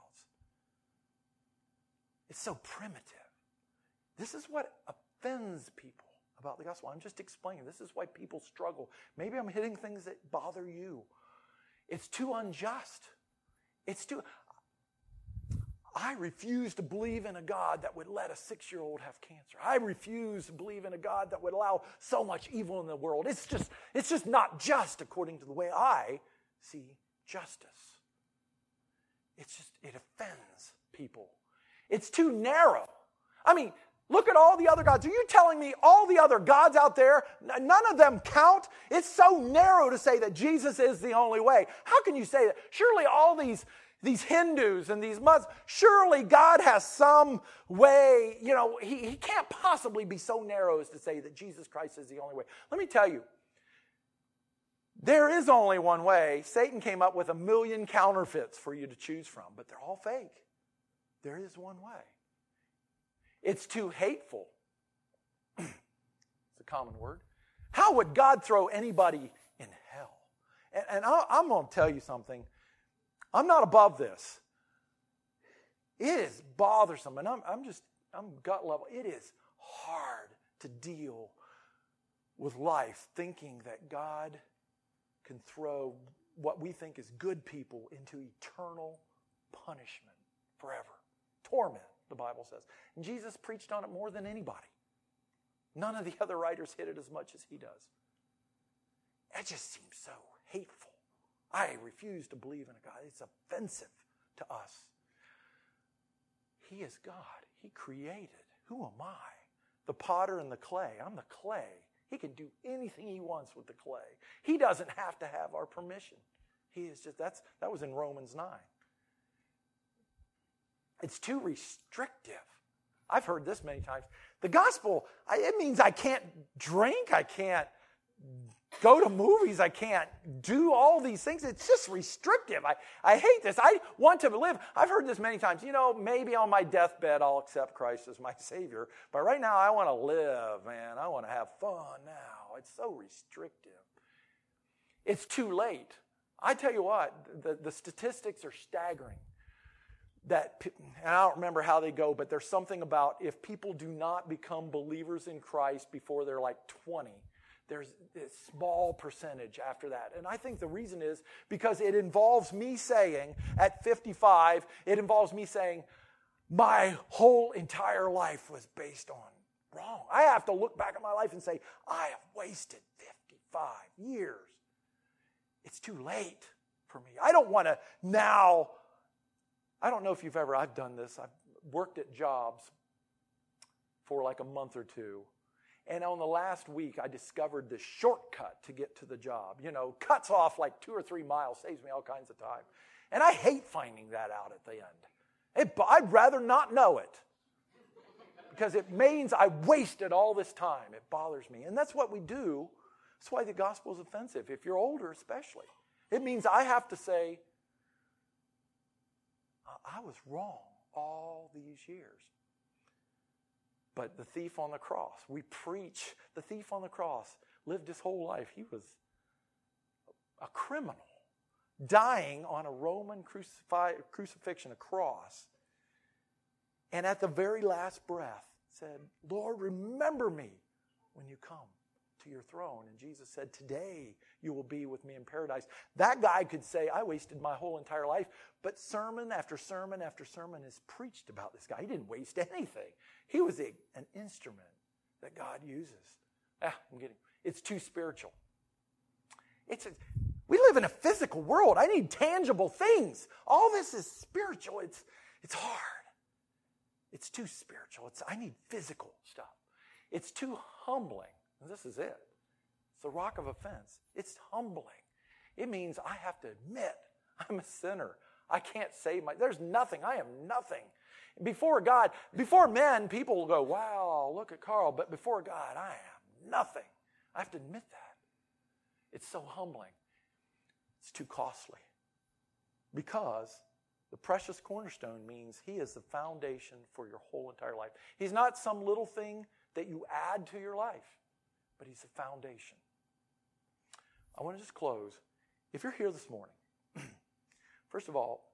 It's so primitive. This is what offends people about the gospel. I'm just explaining. This is why people struggle. Maybe I'm hitting things that bother you. It's too unjust. It's too... I refuse to believe in a God that would let a six-year-old have cancer. I refuse to believe in a God that would allow so much evil in the world. It's just, it's just not just according to the way I see justice. It's just, it offends people. It's too narrow. I mean, look at all the other gods. Are you telling me all the other gods out there, none of them count? It's so narrow to say that Jesus is the only way. How can you say that? Surely all these These Hindus and these Muslims, surely God has some way, you know, he, he can't possibly be so narrow as to say that Jesus Christ is the only way. Let me tell you, there is only one way. Satan came up with a million counterfeits for you to choose from, but they're all fake. There is one way. It's too hateful. It's a common word. How would God throw anybody in hell? And, and I, I'm going to tell you something. I'm not above this. It is bothersome, and I'm, I'm just, I'm gut level. It is hard to deal with life thinking that God can throw what we think is good people into eternal punishment forever. Torment, the Bible says. And Jesus preached on it more than anybody. None of the other writers hit it as much as he does. It just seems so hateful. I refuse to believe in a God. It's offensive to us. He is God. He created. Who am I? The potter and the clay. I'm the clay. He can do anything he wants with the clay. He doesn't have to have our permission. He is just, that's, that was in Romans nine. It's too restrictive. I've heard this many times. The gospel, it means I can't drink, I can't go to movies. I can't do all these things. It's just restrictive. I, I hate this. I want to live. I've heard this many times. You know, maybe on my deathbed I'll accept Christ as my Savior. But right now I want to live, man. I want to have fun now. It's so restrictive. It's too late. I tell you what, the, the statistics are staggering. That, and I don't remember how they go, but there's something about if people do not become believers in Christ before they're like twenty, there's a small percentage after that. And I think the reason is because it involves me saying, at fifty-five, it involves me saying, my whole entire life was based on wrong. I have to look back at my life and say, I have wasted fifty-five years. It's too late for me. I don't want to now... I don't know if you've ever, I've done this. I've worked at jobs for like a month or two. And on the last week, I discovered this shortcut to get to the job. You know, cuts off like two or three miles, saves me all kinds of time. And I hate finding that out at the end. It, I'd rather not know it. Because it means I wasted all this time. It bothers me. And that's what we do. That's why the gospel is offensive, if you're older especially. It means I have to say, I was wrong all these years. But the thief on the cross, we preach, the thief on the cross lived his whole life. He was a criminal, dying on a Roman crucifix, crucifixion, a cross. And at the very last breath said, Lord, remember me when you come to your throne. And Jesus said, today you will be with me in paradise. That guy could say, I wasted my whole entire life. But sermon after sermon after sermon is preached about this guy. He didn't waste anything. He was a, an instrument that God uses. Ah, I'm getting, it's too spiritual. It's a, we live in a physical world. I need tangible things. All this is spiritual. It's, it's hard. It's too spiritual. It's, I need physical stuff. It's too humbling. And this is it. It's the rock of offense. It's humbling. It means I have to admit I'm a sinner. I can't save my... There's nothing. I am nothing. Before God, before men, people will go, wow, look at Carl. But before God, I am nothing. I have to admit that. It's so humbling. It's too costly. Because the precious cornerstone means he is the foundation for your whole entire life. He's not some little thing that you add to your life. But he's the foundation. I want to just close. If you're here this morning, first of all,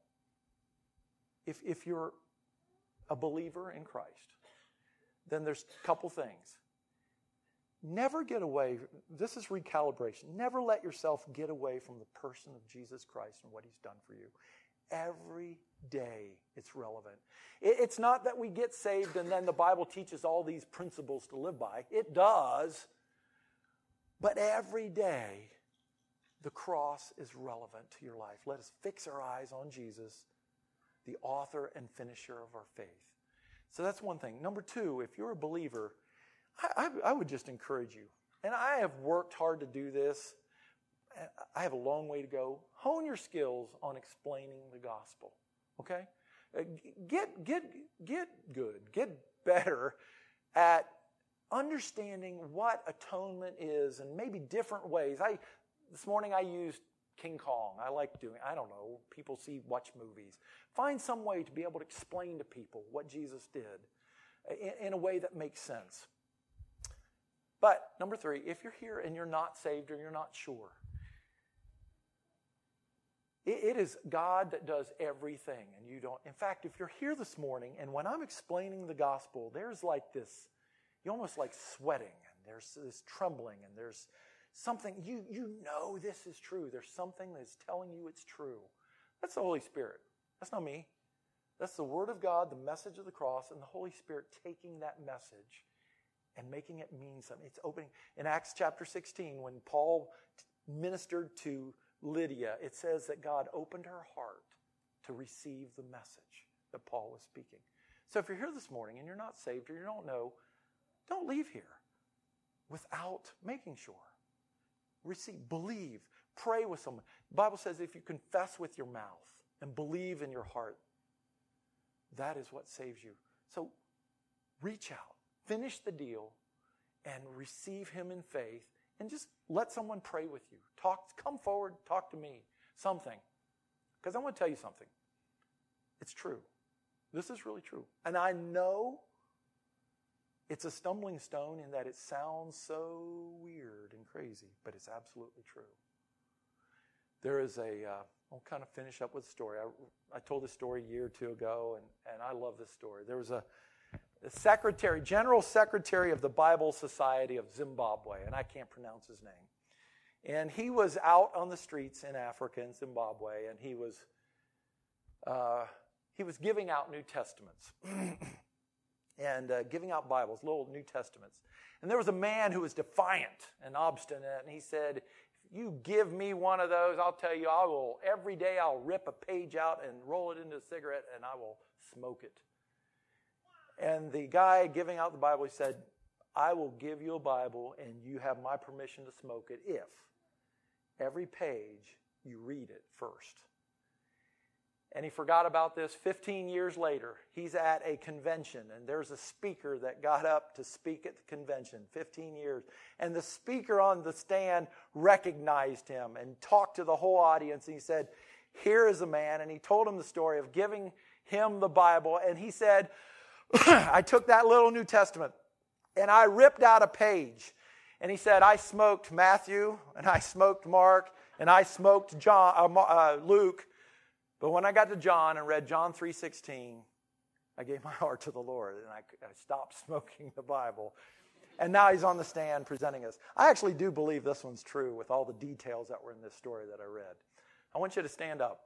if, if you're a believer in Christ, then there's a couple things. Never get away, this is recalibration. Never let yourself get away from the person of Jesus Christ and what he's done for you. Every day it's relevant. It, it's not that we get saved and then the Bible teaches all these principles to live by. It does. But every day, the cross is relevant to your life. Let us fix our eyes on Jesus, the author and finisher of our faith. So that's one thing. Number two, if you're a believer, I, I, I would just encourage you. And I have worked hard to do this. I have a long way to go. Hone your skills on explaining the gospel. Okay? Get, get, get good. Get better at understanding what atonement is and maybe different ways. I this morning I used King Kong. I like doing, I don't know, people see, watch movies. Find some way to be able to explain to people what Jesus did in, in a way that makes sense. But number three, if you're here and you're not saved or you're not sure, it, it is God that does everything and you don't. In fact, if you're here this morning and when I'm explaining the gospel, there's like this, you almost like sweating, and there's this trembling, and there's something, you, you know this is true. There's something that's telling you it's true. That's the Holy Spirit. That's not me. That's the Word of God, the message of the cross, and the Holy Spirit taking that message and making it mean something. It's opening. In Acts chapter sixteen, when Paul ministered to Lydia, it says that God opened her heart to receive the message that Paul was speaking. So if you're here this morning and you're not saved or you don't know, don't leave here without making sure. Receive, believe, pray with someone. The Bible says if you confess with your mouth and believe in your heart, that is what saves you. So reach out, finish the deal, and receive him in faith, and just let someone pray with you. Talk, come forward, talk to me, something. Because I want to tell you something. It's true. This is really true. And I know it's a stumbling stone in that it sounds so weird and crazy, but it's absolutely true. There is a, uh, I'll kind of finish up with a story. I, I told this story a year or two ago, and, and I love this story. There was a, a secretary, general secretary of the Bible Society of Zimbabwe, and I can't pronounce his name. And he was out on the streets in Africa, in Zimbabwe, and he was uh, he was giving out New Testaments and uh, giving out Bibles, little New Testaments. And there was a man who was defiant and obstinate, and he said, "If you give me one of those, I'll tell you, I will every day I'll rip a page out and roll it into a cigarette, and I will smoke it." And the guy giving out the Bible, he said, "I will give you a Bible, and you have my permission to smoke it if every page you read it first." And he forgot about this. fifteen years later, he's at a convention, and there's a speaker that got up to speak at the convention, fifteen years. And the speaker on the stand recognized him and talked to the whole audience. And he said, "Here is a man," and he told him the story of giving him the Bible. And he said, "I took that little New Testament, and I ripped out a page." And he said, "I smoked Matthew, and I smoked Mark, and I smoked John, uh, uh, Luke. But when I got to John and read John three sixteen, I gave my heart to the Lord, and I, I stopped smoking the Bible." And now he's on the stand presenting us. I actually do believe this one's true with all the details that were in this story that I read. I want you to stand up.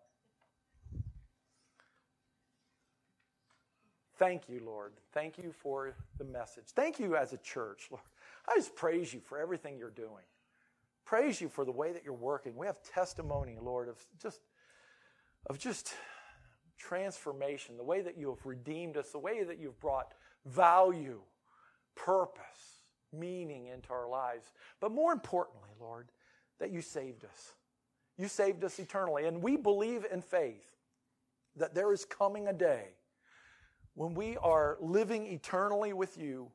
Thank you, Lord. Thank you for the message. Thank you as a church, Lord. I just praise you for everything you're doing. Praise you for the way that you're working. We have testimony, Lord, of just, of just transformation, the way that you have redeemed us, the way that you've brought value, purpose, meaning into our lives. But more importantly, Lord, that you saved us. You saved us eternally. And we believe in faith that there is coming a day when we are living eternally with you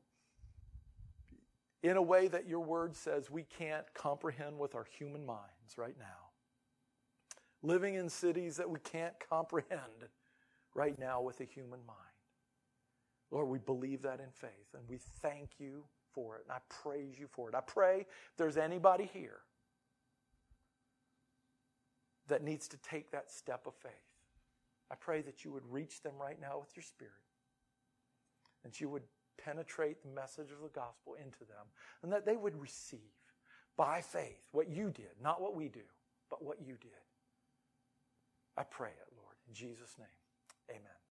in a way that your word says we can't comprehend with our human minds right now. Living in cities that we can't comprehend right now with a human mind. Lord, we believe that in faith, and we thank you for it, and I praise you for it. I pray if there's anybody here that needs to take that step of faith, I pray that you would reach them right now with your Spirit, that you would penetrate the message of the gospel into them, and that they would receive by faith what you did, not what we do, but what you did. I pray it, Lord, in Jesus' name. Amen.